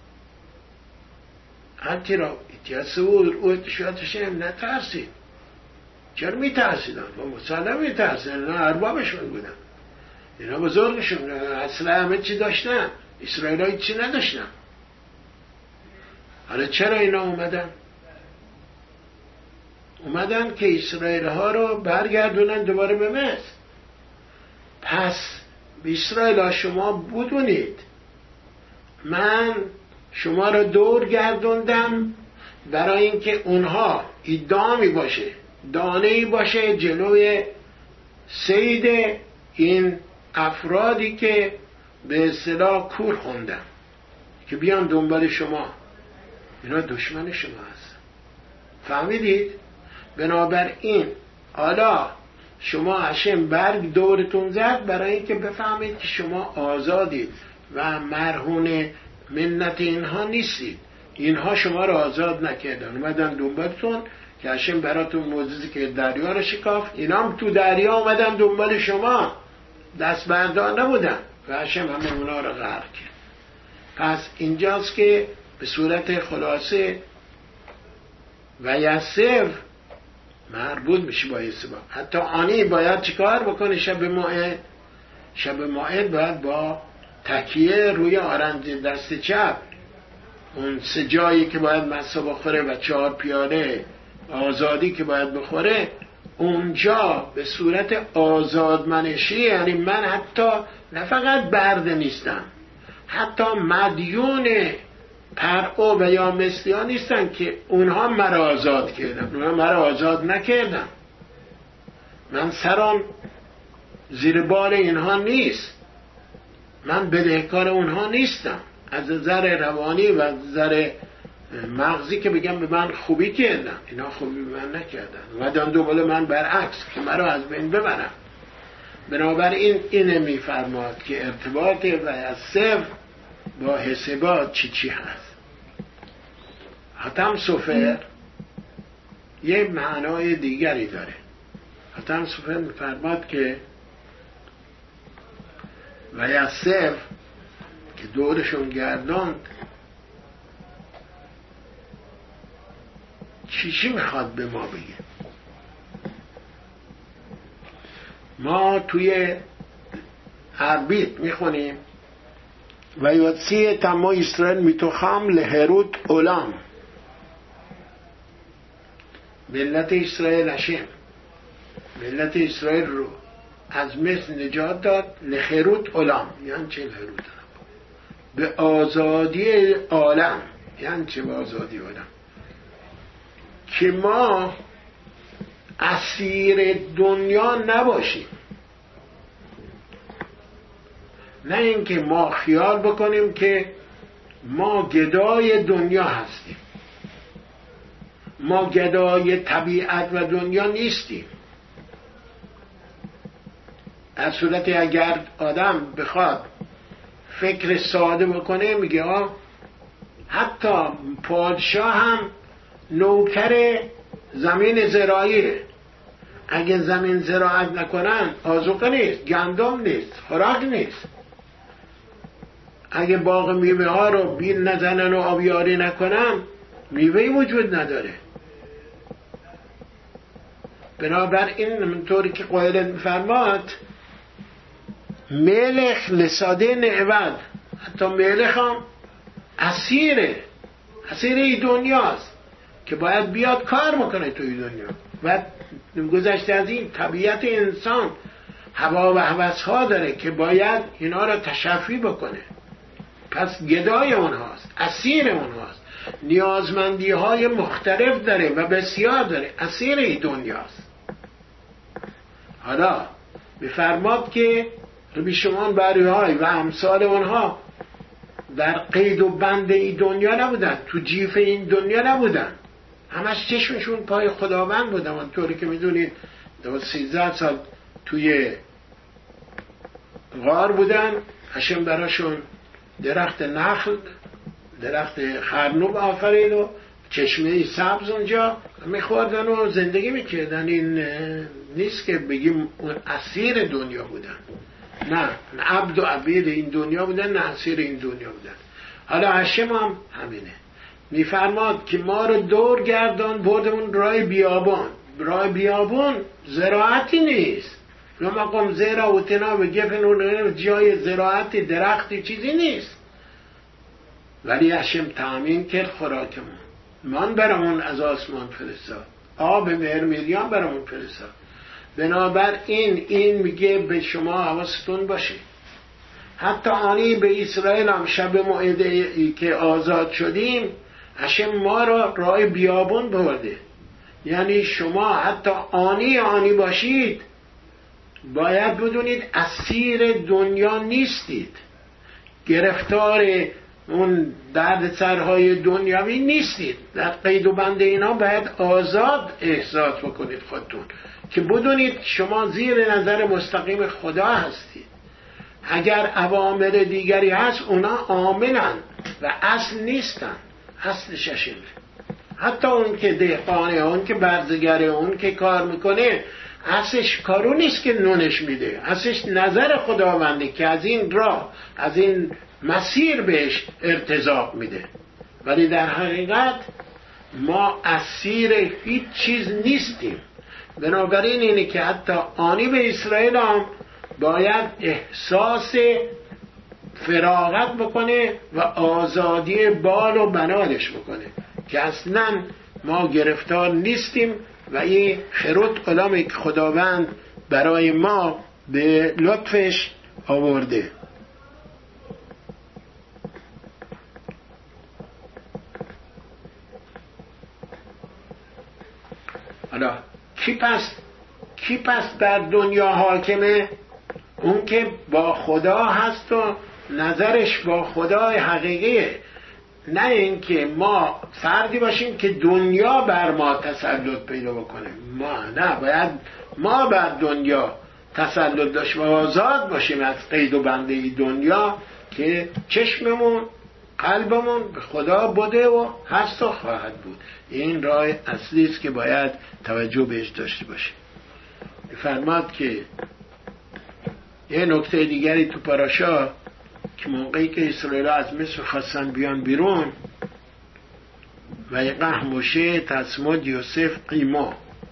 انتی را اتیاسور او اتشاتش هم نترسید. چرا میترسیدن؟ با مسلم میترسیدن، اینا اربابشون بودن، اینا بزرگشون، اصلا همه چی داشتن، اسرائیل ها چی نداشتن. حالا چرا اینا اومدن؟ اومدن که اسرائیل ها رو برگردونن دوباره به مصر. پس اسرائیل ها شما بدونید من شما را دور گردوندم برای اینکه اونها ایدامی باشه، دانه‌ای باشه جلوی صید این افرادی که به اصطلاح کور خوندن که بیان دنبال شما. اینا دشمن شما هست، فهمیدید؟ بنابراین حالا شما هشم برگ دورتون زد برای اینکه بفهمید که شما آزادید و مرهون منت اینها نیستید. اینها شما را آزاد نکردن، اومدن دنبالتون که هشم براتون معجزه که دریا رو شکافت. اینا هم تو دریا اومدن دنبال شما، دست بردار نبودن و هشم همه اونا رو غرق کرد. پس اینجاست که به صورت خلاصه و یسف مربوط میشه با یسبا. حتی آنی باید چیکار بکنه؟ شب موعد شب موعد باید با تکیه روی آرنج دست چپ، اون سه جایی که باید مسا بخوره و چهار پیاله آزادی که باید بخوره، اونجا به صورت آزادمنشی، یعنی من حتی نه فقط برده نیستم، حتی مدیون پرعو و یا مثلی ها نیستن که اونها مرا آزاد کردن، اونها مرا آزاد نکردن. من سرم زیر بال اینها نیست، من بدهکار اونها نیستم. از نظر روانی و از نظر مغزی که بگم به من خوبی کردن، اینا خوبی به من نکردن، اومدن دوباره من برعکس که مرا از بین ببرن. بنابراین اینه میفرماد که ارتباط و از صفر با حسابات چی چی هست. حاتم سوفر یه معنای دیگری داره. حاتم سوفر میفرماد که و یا صفر که دورشون گرداند چی چی میخواد به ما بگه. ما توی عربیت میخونیم و یوتسی تمام اسرائیل میتوخم لهروت عالم، ملت اسرائیل هشم ملت اسرائیل رو از مصر نجات داد، لهروت عالم یعنی چه لهروت؟ به آزادی عالم. یعنی چه به آزادی عالم؟ که ما اسیر دنیا نباشیم، نه اینکه ما خیال بکنیم که ما گدای دنیا هستیم. ما گدای طبیعت و دنیا نیستیم. در صورتی اگر آدم بخواد فکر ساده بکنه میگه آه حتی پادشاه هم نوکر زمین زراعیه. اگه زمین زراعت نکنن آذوقه نیست، گندم نیست، خوراک نیست. اگه باغ میوه ها رو بیل نزنن و آبیاری نکنن میوهی وجود نداره. بنابراین همونطوری که قائلت میفرماد ملخ لساده نعود، حتی ملخ هم اسیره، اسیر ای دنیاست که باید بیاد کار میکنه توی دنیا. و گذشته از این طبیعت انسان هوا و هوس ها داره که باید اینا را تشفی بکنه. پس گدای اونهاست، اسیر اونهاست، نیازمندی های مختلف داره و بسیار داره، اسیر ای دنیاست. حالا بفرماد که ربی شمعون بری های و امثال اونها در قید و بند این دنیا نبودن، تو جیف این دنیا نبودن، همش چشمشون پای خداوند بودن. اونطوری که میدونید دو سیزده سال توی غار بودن، هشم براشون درخت نخل، درخت خرنوب آفرید و چشمه سبز اونجا میخوردن و زندگی میکردن. این نیست که بگیم اسیر دنیا بودن، نه، عبد و عبید این دنیا بودن، نه اسیر این دنیا بودن. حالا هشم هم همینه، میفرماد که ما رو دور گردان بردمون راه بیابان. راه بیابان زراعتی نیست، لما قم زیرا و تنا و گفن جای زراعتی درختی چیزی نیست، ولی هشم تامین کرد خوراکمون. من برامون از آسمان فرستاد، آب مهر میریان برامون فرستاد. بنابراین این میگه به شما حواستون باشه حتی آنی به اسرائیل هم شب موعده که آزاد شدیم اشم ما را راه بیابون برده. یعنی شما حتی آنی آنی باشید باید بدونید اسیر دنیا نیستید، گرفتار اون درد سرهای دنیاوی نیستید. در قید و بند اینا باید آزاد احساس بکنید خودتون که بدونید شما زیر نظر مستقیم خدا هستید. اگر اوامر دیگری هست اونا عاملن و اصل نیستن، اصل ششمه. حتی اون که دهقانه، اون که برزگره، اون که کار میکنه اصلش کارو نیست که نونش میده، اصلش نظر خداونده که از این راه از این مسیر بهش ارتزاق میده. ولی در حقیقت ما اسیر هیچ چیز نیستیم. بنابراین اینه که حتی آنی به اسرائیل هم باید احساس فراغت بکنه و آزادی بال و بنالش بکنه که اصلا ما گرفتار نیستیم و این خروت علامه که خداوند برای ما به لطفش آورده. حالا کی پس کی پس در دنیا حاکمه؟ اون که با خدا هست و نظرش با خدای حقیقیه، نه اینکه ما فردی باشیم که دنیا بر ما تسلط پیدا بکنه. ما نه، باید ما بر دنیا تسلط داشت و آزاد باشیم از قید و بنده دنیا که چشممون قلبمون به خدا بوده و هست و خواهد بود. این راه اصلی است که باید توجه بهش داشته باشیم. فرماد که یه نکته دیگری تو پاراشا که موقعی که اسرائیل از مصر خواستن بیان بیرون و یقه موشه تسمد یوسف قیما،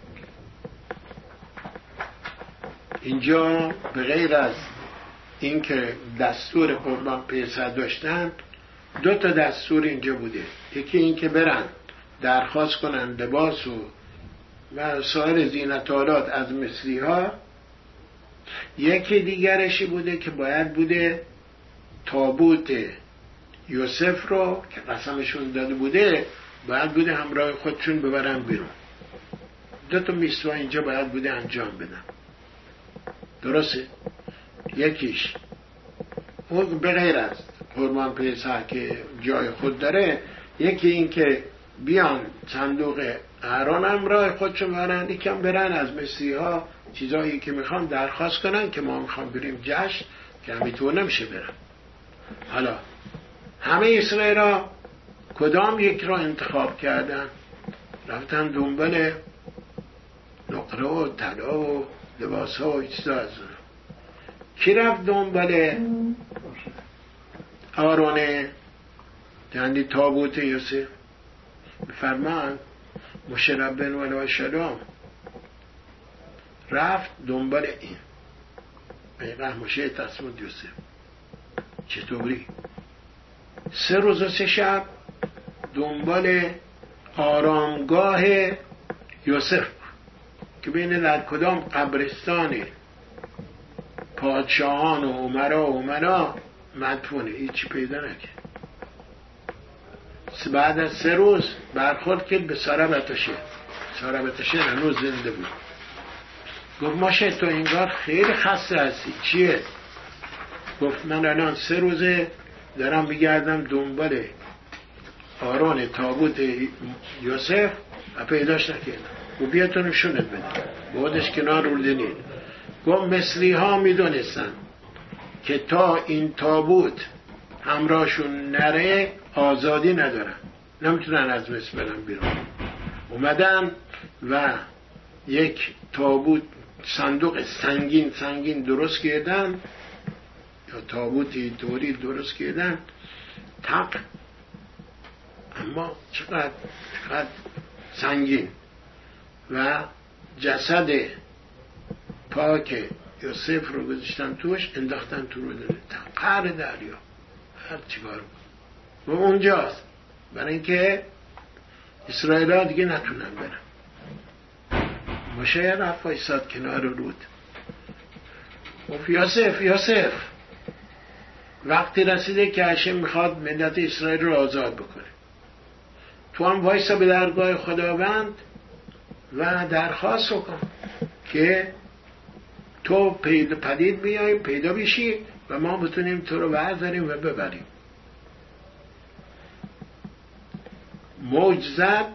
اینجا به غیر از این که دستور قربان پیسر داشتن دو تا دستور اینجا بوده. یکی این که برن درخواست کنن لباس و و سایر زینت‌آلات از مصری ها. یکی دیگرشی بوده که باید بوده تابوت یوسف رو که قسمشون داده بوده باید بوده همراه خودشون ببرن بیرون. دو تا میسوا اینجا باید بوده انجام بدن. درسته؟ یکیش اون به غیر از قربان پیسر که جای خود داره، یکی این که بیان صندوق اهران همراه خودشون برن، یکم برن از مصری ها چیزایی که میخوان درخواست کنن که ما میخوام بریم جشن که همینطور نمیشه برن. حالا همه اسرائیل ها کدام یک را انتخاب کردن؟ رفتن دنبال نقره و طلا و لباس ها و چیزا از اون. کی رفت دنبال آرونه یعنی تابوت یوسف؟ فرمان موشه ربن و شلام رفت دنبال این پیغمبر موشه تسمد یوسف. چطوری؟ سه روز و سه شب دنبال آرامگاه یوسف که بین در کدام قبرستان پادشاهان و امرا و امرا مدفونه، هیچی پیدا نکرد. بعد از سه روز برخورد کرد به سارا بتاشه. سارا بتاشه هنوز زنده بود. گفت ماشه تو انگار خیلی خسته هستی، چیه؟ گفت من الان سه روزه دارم بگردم دنبال آرون تابوت یوسف و پیداش نکردم. گفت بیا تو نشونت بدم. بودش کنار اردنید. گفت مصری ها میدونستن که تا این تابوت همراهشون نره آزادی ندارن، نمیتونن از مصر برن بیرون. اومدن و یک تابوت صندوق سنگین سنگین درست کردن یا تابوتی دوری درست کردن تق، اما چقدر چقدر سنگین، و جسد پاک یوسف رو گذاشتن توش، انداختن تو رو قعر دریا. هر چیکار و اونجاست برای اینکه اسرائیل ها دیگه نتونن برن. موشه رفت ایستاد کنار رود. گفت یوسف یوسف وقتی رسیده که هشم میخواد ملت اسرائیل رو آزاد بکنه. تو هم وایسا به درگاه خداوند و درخواست کن که تو پیدا پدید بیای، پیدا بشی و ما بتونیم تو رو برداریم و ببریم. موج زد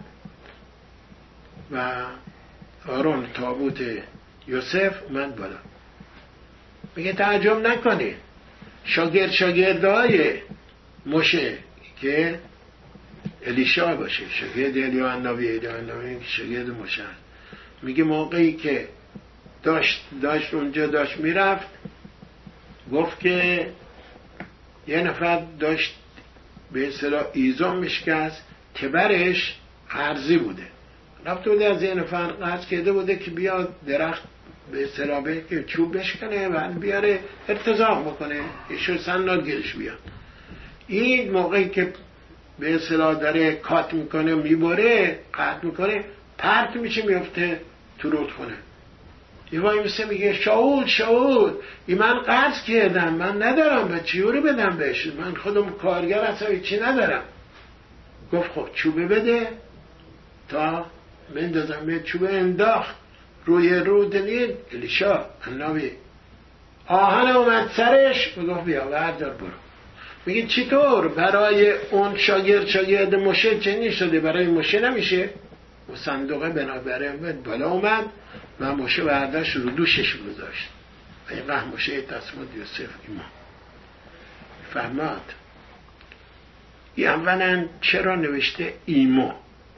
و آرون تابوت یوسف اومد بالا. میگه تعجب نکنی شاگرد شاگردهای موشه که الیشا باشه، شاگرد الیا النبی، الیا النبی شاگرد موشه، میگه موقعی که داشت داشت اونجا داشت میرفت، گفت که یه نفر داشت به اصطلاح ایزام میشکست، تبرش قرضی بوده، رفت بوده از یه نفر قرض کرده بوده که بیاد درخت به اصطلاح که چوب بشکنه و بیاره ارتزاق بکنه، ایشو سناد گیرش بیاد. این موقعی که به اصطلاح داره کات میکنه میبره قطع میکنه، پرت میشه میفته تو رودخونه. یه وای میسه میگه شاول شاول این من قرض کردم، من ندارم و چیوری بدم بهش، من خودم کارگر اصلا چی ندارم. گفت خب چوبه بده تا مندازم به چوبه. انداخت روی رود نیل. الیشا النبی آهن اومد سرش و گفت بیا بردار برو. میگه چطور برای اون شاگرد شاگرد موشه چنین شده، برای موشه نمیشه؟ و صندوقه بنابرای بالا اومد و موشه برداشت رو دوشش گذاشت و این قه موشه تصمید یوسف ایمان فرماد. این اولا چرا نوشته ایمان؟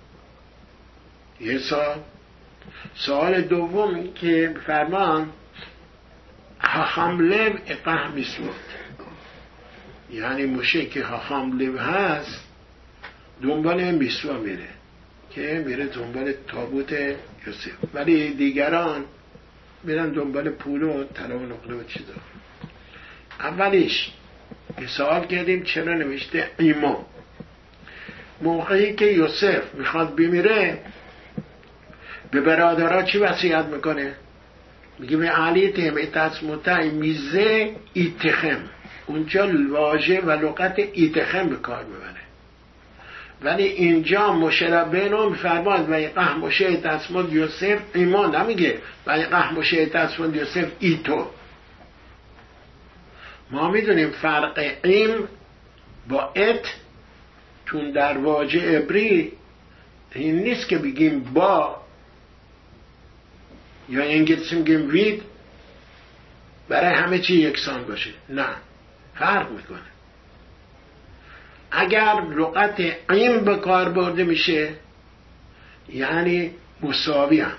یه سال سوال دوم این که فرمان حاخام لب اقه میسود، یعنی موشه که حاخام لب هست دنبال میسوا میره که میره دنبال تابوت یوسف، ولی دیگران میرن دنبال پول و طلا و نقره و چیزا. اولیش سوال کردیم چرا نوشته ایمان. موقعی که یوسف میخواد بمیره به برادرها چی وصیت میکنه؟ میگه به علی تهمت اسموتای میزه ایتخم، اونجا واژه و لغت ایتخم به کار میبره، ولی اینجا مشربینو میفرماد و یقه مشه تصمد یوسف ایمان، نمیگه و یقه مشه تصمد یوسف ایتو. ما میدونیم فرق ایم با ات چون در واژه عبری این نیست که بگیم با یا انگلیسی میگیم وید برای همه چی یکسان باشه، نه فرق میکنه. اگر لغت این به کار برده میشه یعنی مساوی هم.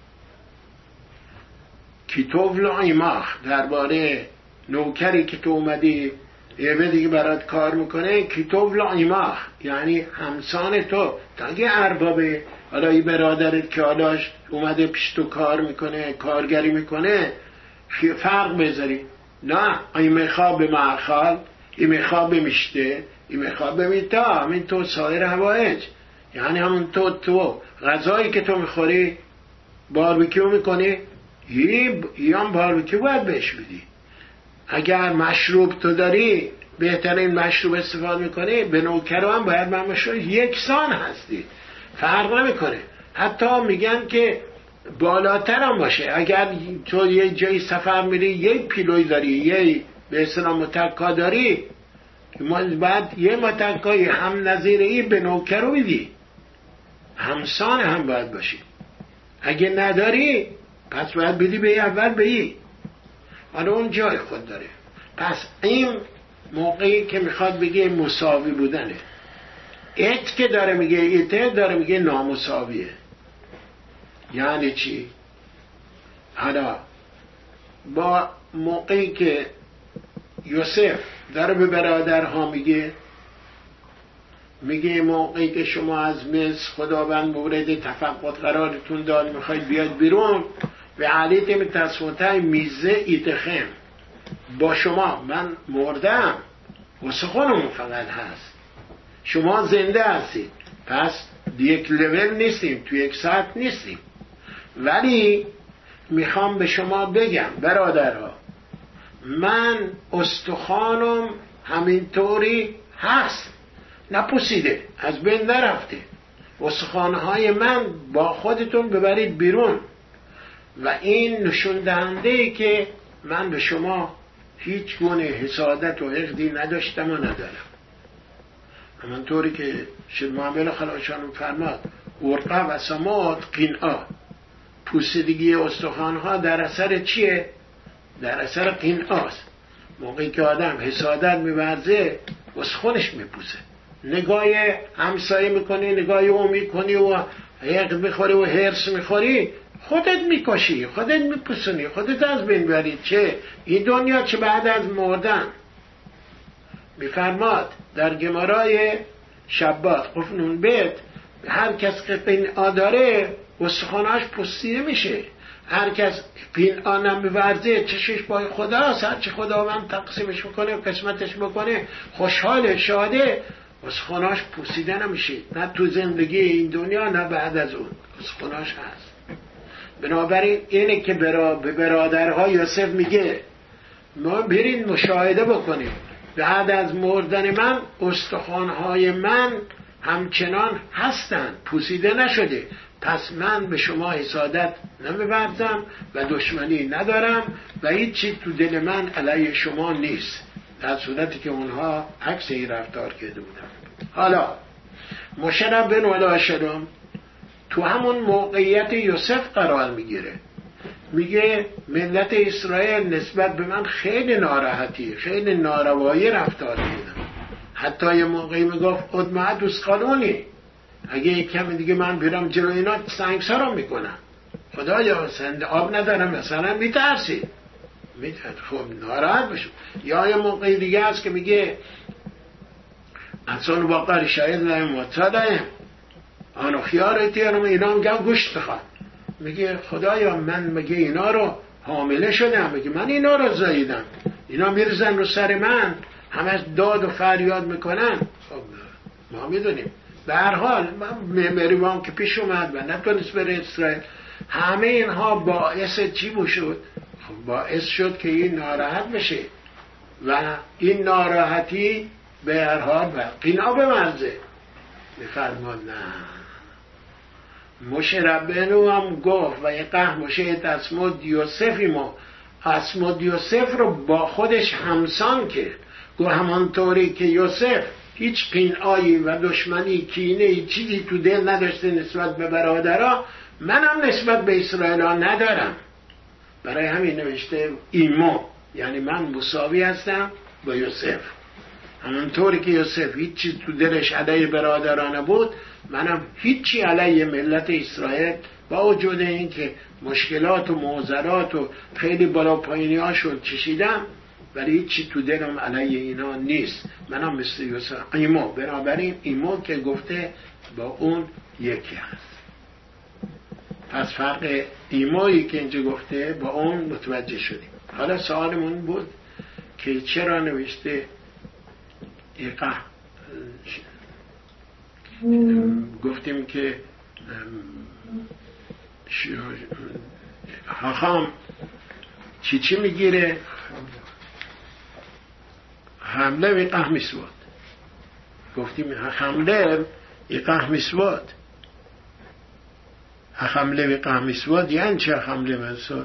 کتاب لایماخ درباره نوکری که تو اومدی یه دیگه برات کار میکنه، کتاب لایماخ یعنی همسان تو. تا اگه اربابه حالا ای برادرت که حالاش اومده پیش تو کار میکنه کارگری میکنه فرق بذاری، نه این میخواب به معخال، این میخواب به میشته، این میخواب به میتا، همین تو سایر هوایج، یعنی همون تو تو غذایی که تو میخوری باربیکیو میکنی یه هم باربیکیو باید بهش بدی. اگر مشروب تو داری بهترین مشروب استفاده میکنی، به نوکر هم باید من مشروب یکسان هستی، فرق نمیکنه. حتی میگن که بالاتر هم باشه، اگر تو یه جایی سفر میری یک پیلوی داری یه به اصطلاح متکا داری، بعد یه متکای هم نظیر این به نوکر رو بدی، همسان هم باید باشی. اگه نداری پس باید بدی به اول به ای، حالا اون جای خود داره. پس این موقعی که میخواد بگه مساوی بودنه. ات که داره میگه ایت داره میگه نامساویه. یعنی چی؟ حالا با موقعی که یوسف داره به برادرها میگه میگه موقعی که شما از مصر خداوند مورد تفقد قرارتون داد میخواید بیاد بیرون و علیت میتصمتای میزه ایتخم با شما من مردم و سخونمون فقط هست، شما زنده هستید، پس یک لول نیستیم، تو یک ساعت نیستیم، ولی میخوام به شما بگم برادرها من استخوانم همینطوری هست، نپوسیده، از بین نرفته. استخوان‌های من با خودتون ببرید بیرون. و این نشون دهنده ای که من به شما هیچ گونه حسادت و حقدی نداشتم و ندارم. همانطوری که شیخ محمد خلاشان فرماد ورقه و سمات قینعا، پوسیدگی استخوان‌ها در اثر چیه؟ در اثر قینعاست. موقعی که آدم حسادت می‌ورزه استخوانش میپوسه، نگاه همسایه میکنی، نگاه او میکنی و حق میخوری و حرص میخوری، خودت میکشی، خودت میپوسونی، خودت از بین بری. چه این دنیا چه بعد از مردن. میفرماد در گمارای شبات قفنون بیت، هر کس که قینعا داره استخواناش پوسیده میشه. هر کس قینعا نمیورزه چشش با خداست، هر چه خداوند تقسیمش میکنه و قسمتش میکنه خوشحال شاده، استخواناش پوسیده نمیشه، نه تو زندگی این دنیا نه بعد از اون استخواناش هست. بنابراین اینه که برا به برادرها یوسف میگه ما برین مشاهده بکنیم بعد از مردن من استخوانهای من همچنان هستن، پوسیده نشده. پس من به شما حسادت نمی‌ورزم و دشمنی ندارم و هیچ چیز تو دل من علیه شما نیست، در صورتی که اونها عکس این رفتار کرده بودن. حالا مشرب بن ولاشرم تو همون موقعیت یوسف قرار میگیره، میگه ملت اسرائیل نسبت به من خیلی ناراحتی، خیلی ناروایی رفتار کردن. حتی یه موقعی میگفت ادمعت دوست قانونی، اگه یک کمی دیگه من بیرم جلو اینا سنگسارم میکنم، خدایا سند آب ندارم مثلا، میترسی میترسی خب ناراحت بشو. یا یه موقعی دیگه هست که میگه انسان واقعا شاید نایم مطلعه آنو خیارتی هم اینا هم گم گوشت بخواد. میگه خدایا من میگه اینا رو حامله شدم، میگه من اینا رو زاییدم، اینا میرزن رو سر من، همش داد و فریاد میکنن. خب ما میدونیم به هر حال مریوان که پیش اومد و نتونست بره اسرائیل، همه اینها باعث چی شد؟ خب باعث شد که این ناراحت بشه و این ناراحتی به هر حال قینا بمرزه. میفرماد نه، مشه ربنو هم گفت و یقه مشه اسمود یوسفی ما اسمود یوسف رو با خودش همسان کرد. گفت همانطوری که یوسف هیچ قینایی و دشمنی کینه چیزی تو دل نداشته نسبت به برادرها، منم نسبت به اسرائیل ها ندارم. برای همین نوشته ایمو، یعنی من مساوی هستم با یوسف. همانطوری که یوسف هیچ چیز تو دلش علیه برادرانه بود، منم هیچی علیه ملت اسرائیل با وجود این که مشکلات و معضلات و خیلی بالا پایینی هاشون چشیدم، ولی هیچی تو دلم علیه اینا نیست، منم مثل یوسف ایمو. بنابراین ایمو که گفته با اون یکی هست. پس فرق ایمویی که اینجا گفته با اون متوجه شدیم. حالا سوالمون بود که چرا نوشته ایقه، گفتیم که حخام چی چی میگیره؟ حمله و ایقه مسواد. گفتیم حمله ایقه مسواد، حمله و ایقه مسواد یعنی چه حمله مسواد؟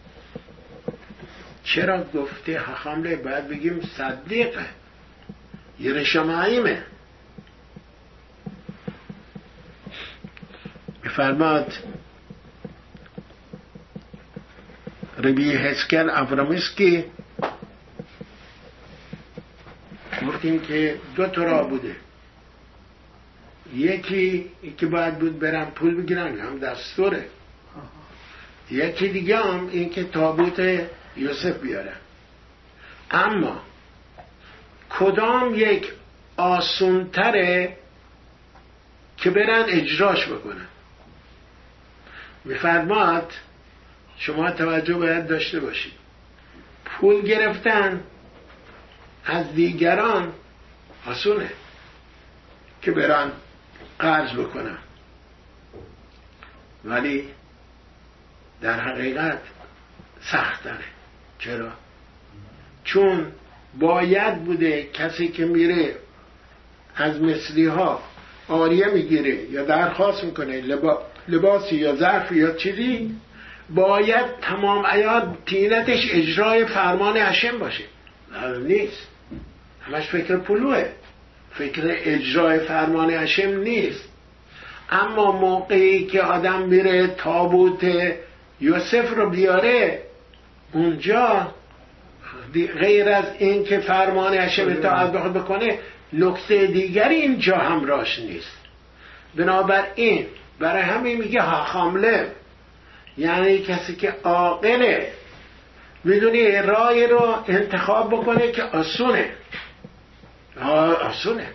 چرا گفته حمله؟ باید بگیم صدیقه یرشمعیمه. فرماد ربی هسکل افرامسکی، گفتیم که دو تا راه بوده، یکی که باید بود برن پول بگیرن هم دستوره، یکی دیگه هم این که تابوت یوسف بیارن. اما کدام یک آسونتره که برن اجراش بکنن؟ میفرماد شما توجه باید داشته باشید، پول گرفتن از دیگران آسونه که برن قرض بکنن، ولی در حقیقت سخت‌تره. چرا؟ چون باید بوده کسی که میره از مصری ها عاریه میگیره یا درخواست میکنه لبا... لباسی یا ظرف یا چیزی، باید تمام عیار تینتش اجرای فرمان هشم باشه. نیست، همش فکر پلوه، فکر اجرای فرمان هشم نیست. اما موقعی که آدم میره تابوت یوسف رو بیاره اونجا، غیر از این که فرمان هشم اطاعت بخواد بکنه، نکته دیگری اینجا همراهش نیست. بنابراین برای همین میگه حاخامله، یعنی کسی که عاقله میدونی رای رو انتخاب بکنه که آسونه آسونه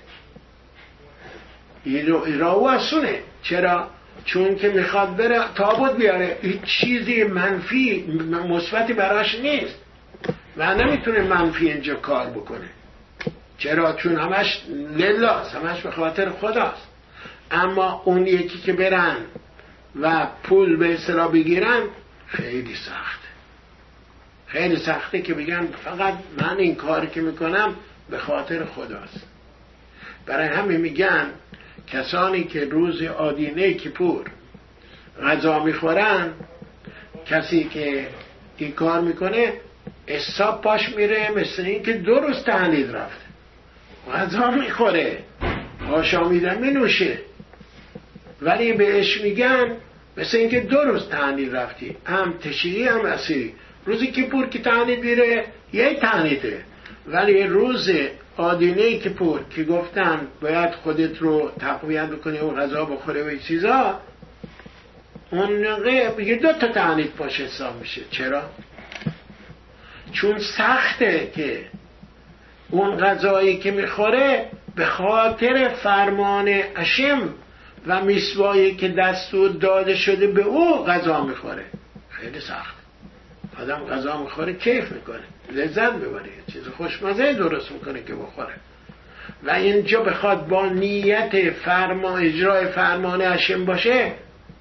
این راو آسونه. چرا؟ چون که میخواد بره تابوت بیاره، هیچ چیزی منفی مثبتی براش نیست و نمیتونه منفی اینجا کار بکنه. چرا؟ چون همش لله، همش به خاطر خداست. اما اون یکی که برن و پول به اصطلاح بگیرن خیلی سخته، خیلی سخته که بگن فقط من این کاری که میکنم به خاطر خداست. برای همین میگن کسانی که روز آدینه کیپور غذا میخورن، کسی که این کار میکنه حساب پاش میره مثل این که دو روز تهنید رفته، غذا میخوره، آشامیدن مینوشه، ولی بهش میگن مثل این که دو روز تهنید رفتی، هم تشریعی هم اسیری. روزی کیپور که تهنید میره یه تهنیده، ولی روز آدینه کیپور که گفتن باید خودت رو تقویت بکنی و غذا بخوره و این چیزا، اون میگه دو تا تهنید پاش حساب میشه. چرا؟ چون سخته که اون غذایی که میخوره به خاطر فرمان هشم و میسوایی که دستور داده شده به او غذا میخوره. خیلی سخت. آدم غذا میخوره کیف میکنه، لذت میبره، چیز خوشمزه درست میکنه که بخوره، و اینجا بخواد با نیت فرما اجرای فرمان هشم باشه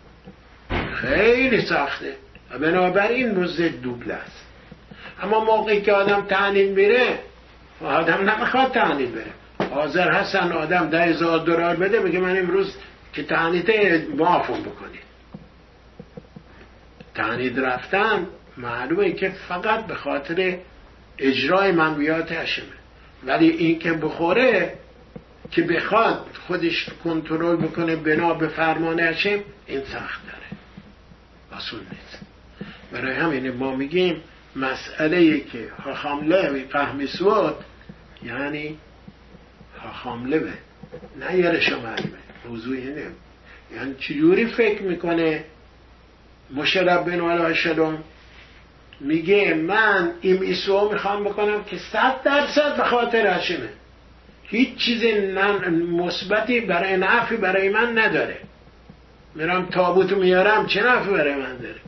خیلی سخته و بنابراین مزد دوبله است. اما موقعی که آدم تهنید میره، آدم نمیخواد تهنید بره، حاضر هستن آدم ده هزار دلار بده بگه من امروز که تهنیده معافون بکنید. تهنید رفتن معلومه که فقط به خاطر اجرای منویات هشمه، ولی این که بخوره که بخواد خودش کنترل بکنه بنا به فرمان هشم، این سخت داره، اصول نیست. برای همین ما میگیم مسئله که حاخامله و فهمی سواد یعنی حاخامله به نه یارشا معلومه موضوع اینه، یعنی چجوری فکر میکنه مشرب بن علیه السلام میگه من این ایسو میخوام بکنم که صد درصد به خاطر هشمه، هیچ چیز مثبتی برای نفعی برای من نداره، میرم تابوتو میارم چه نفعی برای من داره،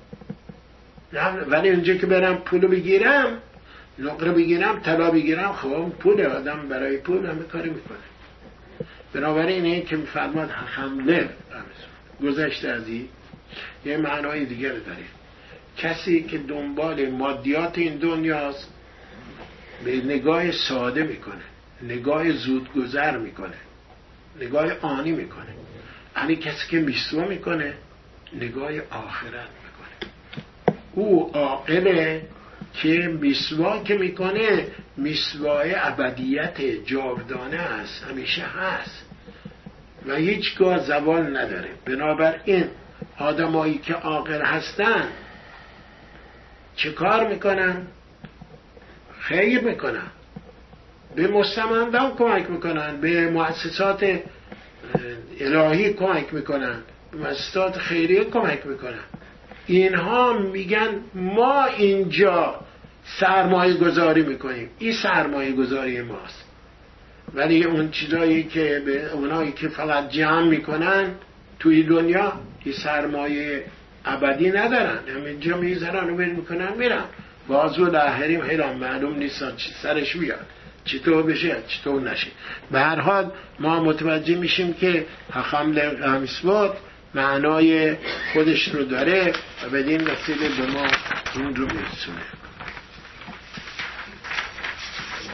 ولی اونجا که برم پولو بگیرم، نقره بگیرم، طلا بگیرم، خب پول آدم برای پول همه کاری میکنه. بنابراین این که میفرماد حمله گذشته از این یه معنای دیگر داره. کسی که دنبال مادیات این دنیاست به نگاه ساده میکنه، نگاه زودگذر میکنه، نگاه آنی میکنه. یعنی کسی که میسوا میکنه نگاه آخرت میکنه. او عاقله که میسوا که میکنه میسوای ابدیت جاودانه است، همیشه هست و هیچگاه زوال نداره. بنابراین آدمایی که عاقل هستن چه کار میکنن؟ خیر میکنن، به مستمندان کمک میکنن، به مؤسسات الهی کمک میکنن، به مؤسسات خیریه کمک میکنن. اینها میگن ما اینجا سرمایه گذاری میکنیم، این سرمایه گذاری ماست. ولی اون چیزایی که به اونایی که فقط جمع میکنن توی دنیا این سرمایه ابدی ندارن، همینجا میذارن و میکنن میرن، بازو لاهریم حیران معلوم نیستن چی سرش بیاد، چطور بشه چطور نشه. به هر حال ما متوجه میشیم که حاخامله غمسواد معنای خودش رو داره و بدین وسیله به ما این رو میرسونه.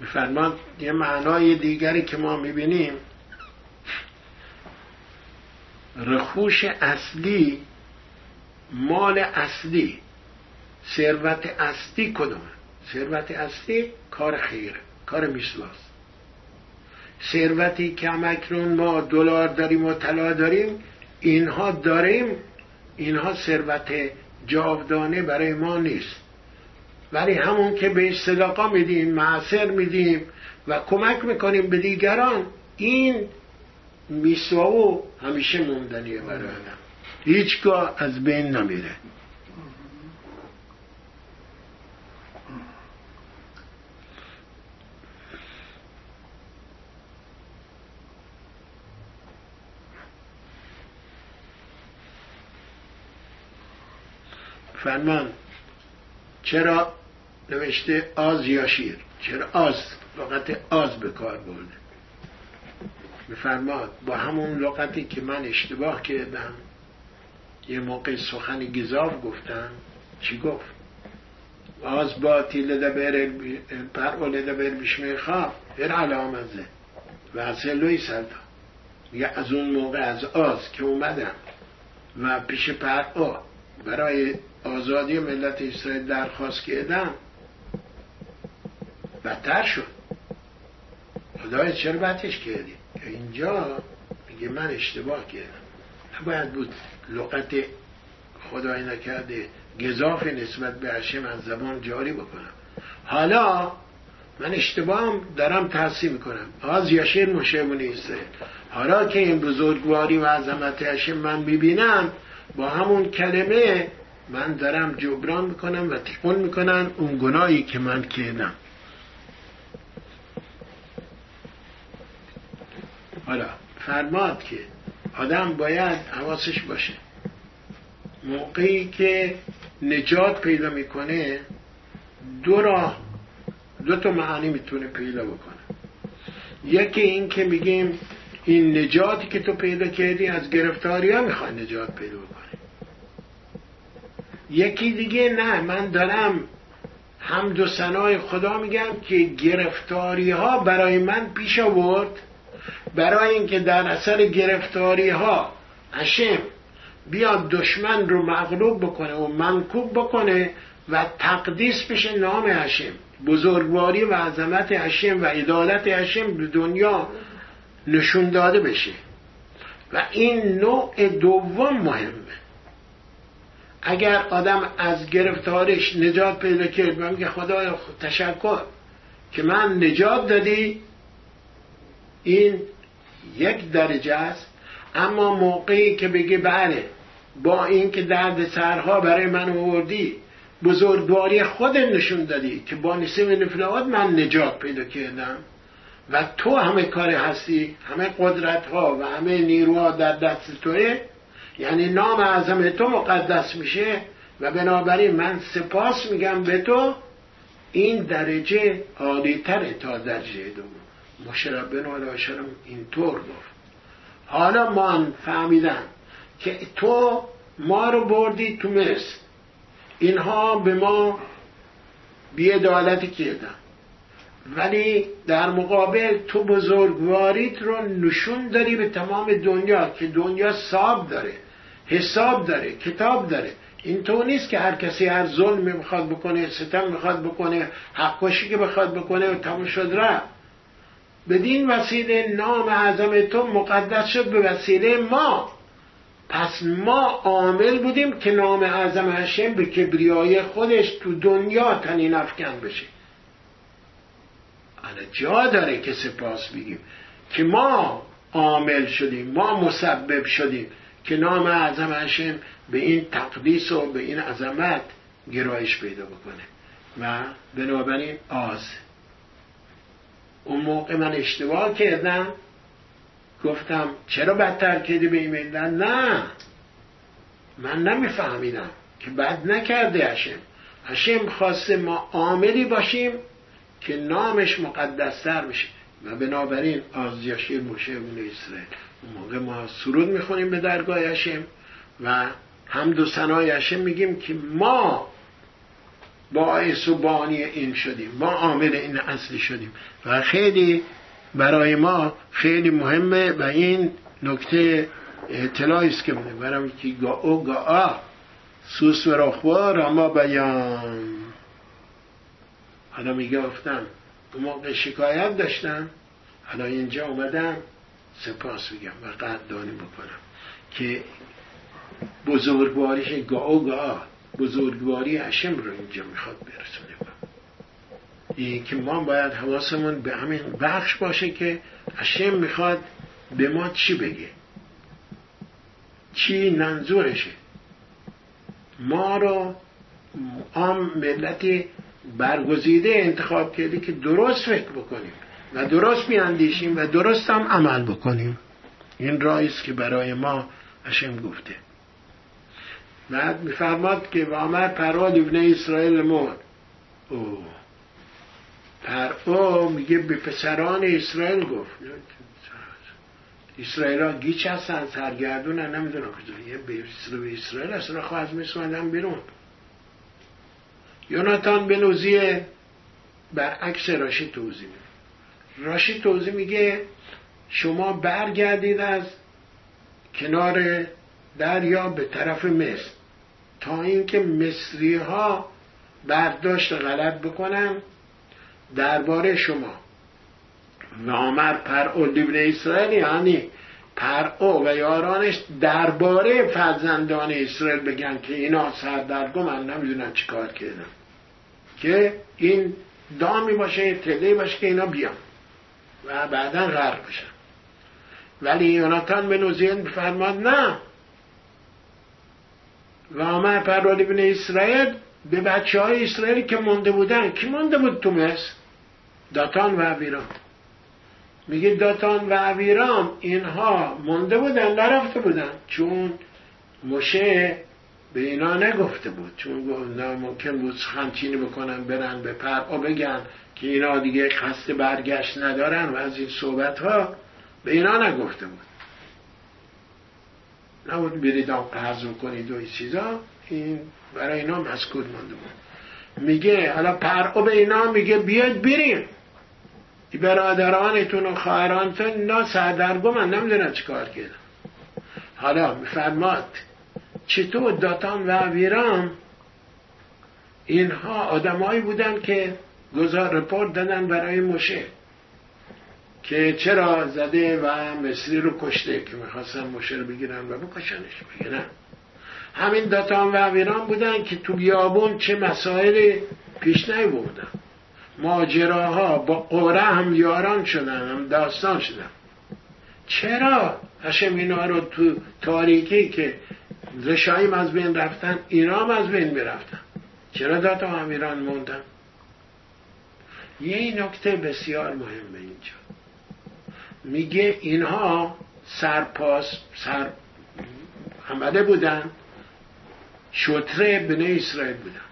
میفرماد یه معنای دیگری که ما میبینیم، رخوش اصلی، مال اصلی، ثروت اصلی کدومه؟ ثروت اصلی کار خیره، کار میسواست. ثروتی که همکنون ما دلار داریم و طلا داریم، اینها داریم، اینها ثروت جاودانه برای ما نیست، ولی همون که بهش صدقه میدیم، معصر میدیم و کمک میکنیم به دیگران، این میسوا همیشه موندنیه برای آدم، هیچگاه از بین نمیره. فرمان چرا نوشته آز یا شیر؟ چرا آز؟ لغت آز به کار برده. میفرماد با همون لغتی که من اشتباه کردم، یه موقع سخن گزاف گفتم، چی گفت؟ آز باتی لدبر پر و لدبر بشمه خواه هر علامزه و اصلوی سلطا. میگه از اون موقع از آز که اومدم و پیش پر برای آزادی ملت اسرائیل درخواست کردم، بدتر شد. خدای چرا بدش کردی؟ اینجا میگه من اشتباه کردم، نباید بود لغت خدای نکرده گزاف نسبت به هشم از زبان جاری بکنم. حالا من اشتباهم دارم تحصیل میکنم. آز یشیر مشهبون اسرائیل، حالا که این بزرگواری و عظمت هشم من ببینم، با همون کلمه من دارم جبران میکنم و تکون میکنم اون گناهی که من کردم. حالا فرماد که آدم باید حواسش باشه موقعی که نجات پیدا میکنه، دو راه، دو تا معانی میتونه پیدا بکنه. یکی این که میگیم این نجاتی که تو پیدا کردی از گرفتاری ها میخوای نجات پیدا بکنی. یکی دیگه نه، من دارم حمد و ثنای خدا میگم که گرفتاری ها برای من پیش آورد، برای اینکه در اثر گرفتاری ها هشم بیاد دشمن رو مغلوب بکنه و منکوب بکنه و تقدیس بشه نام هشم، بزرگواری و عظمت هشم و عدالت هشم به دنیا نشون داده بشه. و این نوع دوم مهمه. اگر آدم از گرفتارش نجات پیدا کرد، من میگه خدایا تشکر که من نجات دادی، این یک درجه است. اما موقعی که بگه بله با این که درد سرها برای من آوردی، بزرگواری خود نشون دادی که با نسیم نفلات من نجات پیدا کردم و تو همه کار هستی، همه قدرت ها و همه نیروها در دست توه، یعنی نام اعظم تو مقدس میشه و بنابراین من سپاس میگم به تو. این درجه عالی تره تا درجه دوم. مشرب بن علاشرم اینطور گفت. حالا من فهمیدم که تو ما رو بردی تو مصر، اینها به ما بی‌عدالتی کردن، ولی در مقابل تو بزرگواریت رو نشون داری به تمام دنیا که دنیا حساب داره، حساب داره، کتاب داره. این تو نیست که هر کسی هر ظلمی بخواد بکنه، ستم بخواد بکنه، حقوشی که بخواد بکنه و تموم شد رفت. بدین وسیله نام اعظم تو مقدس شد به وسیله ما. پس ما عامل بودیم که نام اعظم هشم به کبریای خودش تو دنیا تنین افکن بشه. حالا جا داره که سپاس بگیم که ما عامل شدیم، ما مسبب شدیم که نام اعظم هشم به این تقدیس و به این عظمت گرایش پیدا بکنه. و بنابراین آز اون موقع من اشتباه کردم، گفتم چرا بدتر کردی به این ملت؟ نه، من نمیفهمیدم که بد نکرده هشم. هشم خواسته ما عاملی باشیم که نامش مقدستر بشه و بنابراین آز یشیر موشه اون اسرائیل. اون موقع ما سرود میخونیم به درگاه هشم و حمد و ثنای هشم میگیم که ما باعث و بانی این شدیم، ما عامل این اصلی شدیم و خیلی برای ما خیلی مهمه و این نکته اطلاعی است که برام که گاو گا سوس و رخبار اما بیان. حالا میگه افتم اون موقع شکایت داشتم، حالا اینجا اومدم سپاس میگم و قدردانی بکنم که بزرگواریش گاو گا بزرگواری هشم رو اینجا میخواد برسونه. این که ما باید حواسمون به همین بخش باشه که هشم میخواد به ما چی بگه، چی منظورشه. ما رو عام ملتی برگزیده انتخاب کرده که درست فکر بکنیم و درست بیاندیشیم و درست هم عمل بکنیم. این راهی است که برای ما هشم گفته. بعد میفرماد که و آمد پرو ابن اسرائیل مر. او پرو میگه به پسران اسرائیل گفت. اسرائیل ها گیچ هستن، سرگردون هم نمیدونم کجا. یه به اسرائیل هستن را خواهد میسوندن بیرون. یوناتان بن عزیه برعکس راشی توضیح میده. راشی توضیح میگه شما برگردید از کنار دریا به طرف مصر تا اینکه مصری ها برداشت غلط بکنن درباره شما. و آمر پرعو ابن اسرائیل یعنی پرعو و یارانش درباره فرزندان اسرائیل بگن که اینا سردرگم من نمیدونم چی کار کردن، که این دامی باشه تله باشه که اینا بیان و بعدا غرق بشن. ولی یوناتان بن عزیه فرماد نه، و آمر پرعو ابن اسرائیل به بچه های اسرائیل که مونده بودن. کی مونده بود تو مصر؟ داتان و ابیرام. میگه داتان و ابیرام اینها مونده بودن، نرفته بودن، چون موشه به اینا نگفته بود، چون ممکن بود خمچینی بکنن برن به پرعو بگن که اینا دیگه قصد برگشت ندارن و از این صحبت ها به اینا نگفته بود. نبود برید آن قرض کنید و این چیزا، این برای اینا مسکوت مانده بود. میگه حالا پرعو به اینا میگه بیاید بریم، این برادرانتون و خواهرانتون اینا سردرگم من نمیدونم چی کار کردن. حالا میفرماد چطور داتان و ابیرام اینها آدمایی بودن که گزار رپورت دادن برای موشه که چرا زده و مصری رو کشته، که میخواستن موشه رو بگیرن و بکشنش. بگیرن همین داتان و ابیرام بودن که تو بیابون چه مسائل پیش نیاوردن، ماجراها با قره هم یاران شدن، هم داستان شدن. چرا هشم اینا رو تو تاریکی که رشایم از بین رفتن اینا هم از بین میرفتن؟ چرا داتان و ابیرام موندن؟ یه نکته بسیار مهمه اینجا. میگه اینها سرپاس سر آمده بودن، شتر بنی اسرائیل بودن.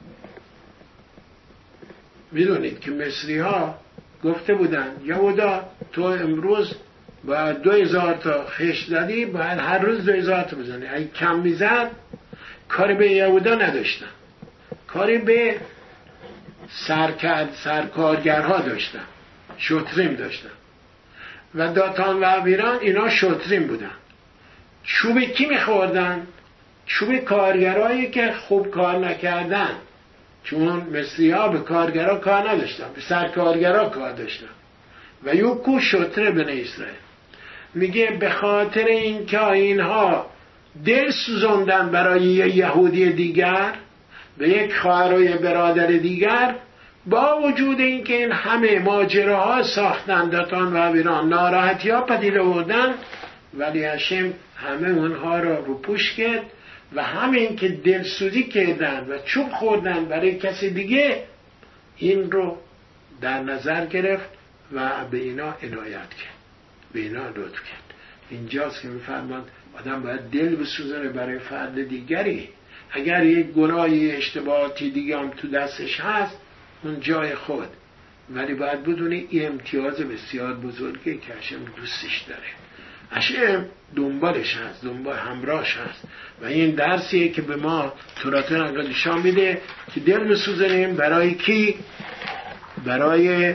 میدونید که مصری ها گفته بودن یهودا تو امروز باید دو هزار تا خشت زدی، باید هر روز دو هزار تا بزنی. اگه کم میزد کاری به یهودا نداشتن، کاری به سرکرد سرکارگرها داشتن، شتریم داشتن. و داتان و ابیرام اینا شتریم بودن. چوب کی میخوردن؟ چوب کارگرایی که خوب کار نکردن، چون مصری ها به کارگرها کار نداشتن، به سرکارگرها کار داشتن. و یوکو شتر بنی اسرائیل. میگه به خاطر اینکه اینها دل سوزوندن برای یه یهودی دیگر، به یک خواهر و یه برادر دیگر، با وجود اینکه این همه ماجراها ساختن داتان و ابیرام، ناراحتی ها پدید آوردن، ولی هشم همه اونها را رو پوش کرد و همین که دلسوزی کردن و چوب خوردن برای کسی دیگه، این رو در نظر گرفت و به اینا عنایت کرد، به اینا لطف کرد. اینجاست که میفرماند آدم باید دل بسوزونه برای فرد دیگری. اگر یک گناهی اشتباهاتی دیگه هم تو دستش هست اون جای خود، ولی باید بدونی این امتیاز بسیار بزرگی که هشم دوستش داره هشم دنبالش هست، دنبال همراهش هست و این درسیه که به ما تورات انجیل نشان میده که دل میسوزونیم برای کی؟ برای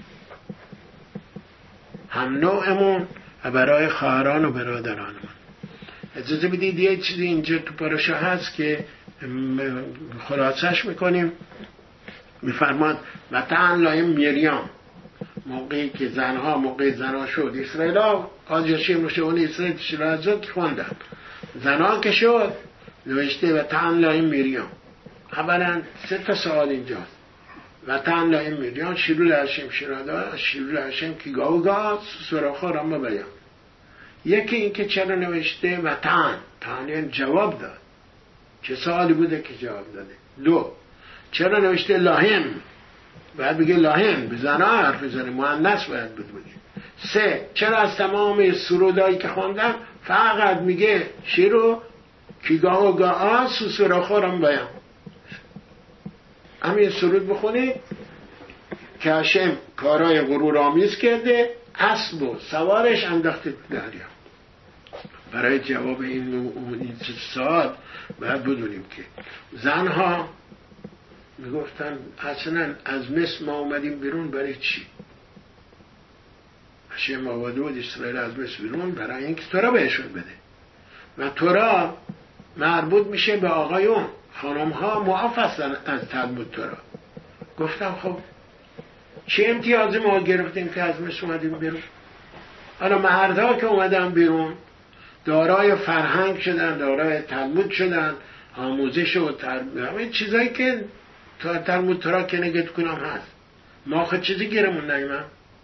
هم نوعمون و برای خواهران و برادرانمون. اجازه بدید یه چیزی اینجا تو پاراشا هست که خلاصش میکنیم. میفرماد و تعالی لایم میریام، موقعی که زنها موقع زنها شد اسرائیل ها آجاشیم روشه اون اسرائیل شرازت خوندن زنها که شد نوشته و تعالی لایم میریام. اولا سه تا سوال اینجاست. و تعالی لایم میریام شیرول هشم شرادا شیرول هشم که گاو گاز سراخا رام بیان. یکی این که چرا نوشته و تعالی تعالی جواب داد، چه سوالی بوده که جواب داده. دو چرا نوشته لاهم، باید بگه لاهم، به زنها حرف بزنه، مؤنث باید بود بگه. سه چرا از تمام سرودایی که خوندم فقط میگه شیرو کیگاه و گاه سوسورا خورم بیام. همین سرود بخونید که هشم کارهای غرور آمیز کرده، اسب و سوارش انداخته دریا. برای جواب این این سوال باید بدونیم که زنها میگفتن اصلا از مصر ما اومدیم بیرون برای چی؟ هشم آورده بود اسرائیل از مصر بیرون برای اینکه تورا بهشون بده و تورا مربوط میشه به آقایون. خانم ها معاف هستن از تلمود تورا. گفتم خب چه امتیازی ما گرفتیم که از مصر اومدیم بیرون؟ حالا مردها که اومدن بیرون دارای فرهنگ شدن، دارای تلمود شدن، آموزش و تربیت، همه چیزایی که تا تلمود تورا که نگت کنم هست. ما خود چیزی گیرمون نیمم.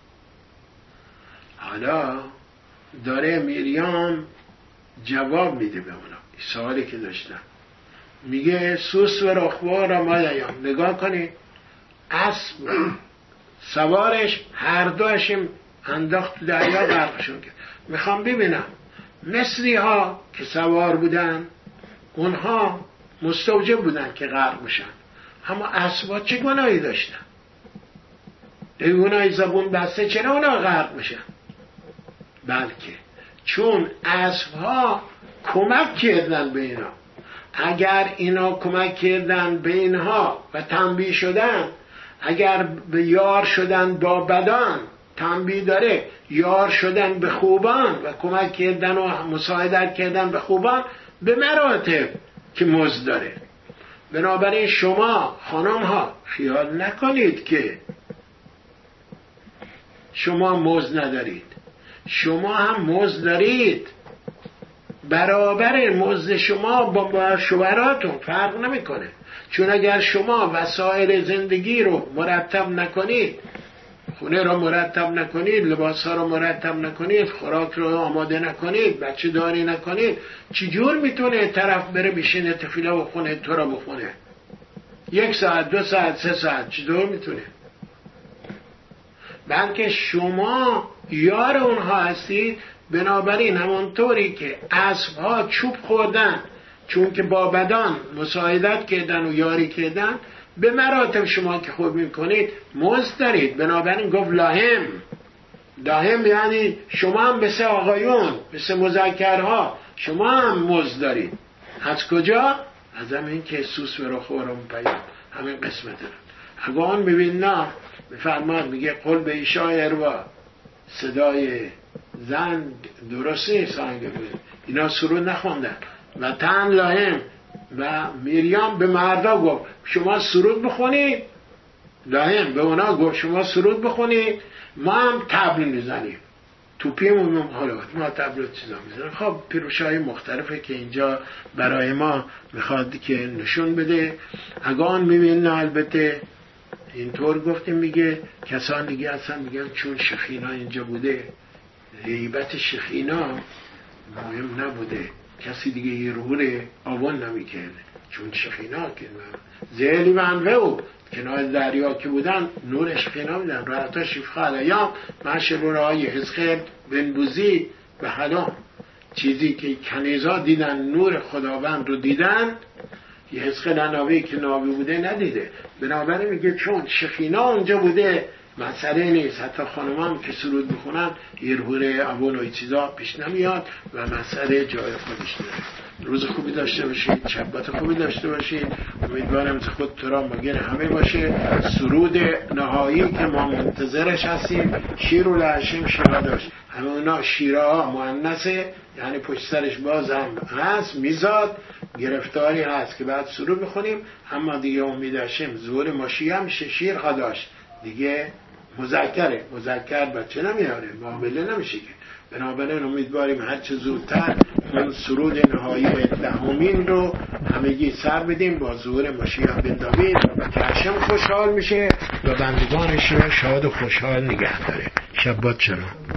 حالا داره میریام جواب میده به اونا سوالی که داشتن. میگه سوس و رخوار را مایام. نگاه کنید اسب سوارش هر دوشم انداخت تو دریا غرقشون کرد. میخوام ببینم مصری ها که سوار بودن اونها مستوجب بودن که غرق بشن، اما اسبا چه گناهی داشتن؟ به گناهی زبون بسته چرا اونا غرق بشن؟ بلکه چون اسبها کمک کردن به اینا. اگر اینا کمک کردن به اینها و تنبیه شدن، اگر به یار شدن با بدان تنبیه داره، یار شدن به خوبان و کمک کردن و مساعدت کردن به خوبان به مراتب که مزد داره. بنابراین شما خانم ها خیال نکنید که شما مزد ندارید، شما هم مزد دارید. برابر مزد شما با شوهراتون فرق نمیکنه. چون اگر شما وسایل زندگی رو مرتب نکنید، خونه رو مرتب نکنید، لباس ها رو مرتب نکنید، خوراک رو آماده نکنید، بچه داری نکنید، چجور میتونه طرف بره بشینه تفیله بخونه تو رو بخونه؟ یک ساعت، دو ساعت، سه ساعت چطور میتونه؟ بلکه شما یار اونها هستید. بنابراین همونطوری که اسبها چوب خوردن چون که با بدان مساعدت کردن و یاری کردن، به مراتب شما که خوب میکنید مزد دارید. بنابراین گفت لاهم. لاهم یعنی شما هم مثل آقایون، مثل مذکرها شما هم مزد دارید. از کجا؟ از همین که سوس و رخورم پیام، همین قسمت رو اگه ببین نه بفرماد میگه قل به ایشای اروا، صدای زن درست نیست آنگه بود. اینا سرود نخوندن. و تن لاهم و میریام به مردا گفت شما سرود بخونید. لاهم به اونا گفت شما سرود بخونید، ما هم طبل میزنیم. توپیمون حالا ما طبل و چیزا میزنیم. خب پیروشای مختلفه که اینجا برای ما میخواد که نشون بده. اگان میبینن البته اینطور گفتیم میگه کسان دیگه اصلا میگن چون شخینا اینجا بوده غیبت شخینا مهم نبوده، کسی دیگه یه روح آوان نمیکرده. چون شخینا که زیلی و انوه کنار دریا که بودن نور شخینا میدن. راحتا شفخه علیام معشر رو رای حزقیل بن بوزی و حالا چیزی که کنیزا دیدن نور خداوند رو دیدن، یه حزقیل ناوی که ناوی بوده ندیده. بنابراین میگه چون شخینا اونجا بوده مسئله نیست. حتی خانمان که سرود بخونن یه روره اول و این چیزا پیش نمیاد و مسئله جای خودش داره. روز خوبی داشته باشید، شبات خوبی داشته باشید. امیدوارم که خود تو را مگن همه باشه. سرود نهایی که ما منتظرش هستیم شیر و لحشم شیرا داشت. همه اونا شیرها مؤنثه، یعنی پشت سرش باز هم هست، میزاد گرفتاری هست که بعد سرود بخونیم. اما دیگه امید هاشم ظهور ماشیه هم شیر خداش دیگه مذکره، مذکر بچه نمیاره، معامله نمیشه که. بنابراین امیدواریم هر چه زودتر اون سرود نهایی دهمین رو همگی سر بدیم با ظهور ماشیه بن داوید که هاشم خوشحال میشه و بندگانش رو شاد و خوشحال نگه داره. شبات شما.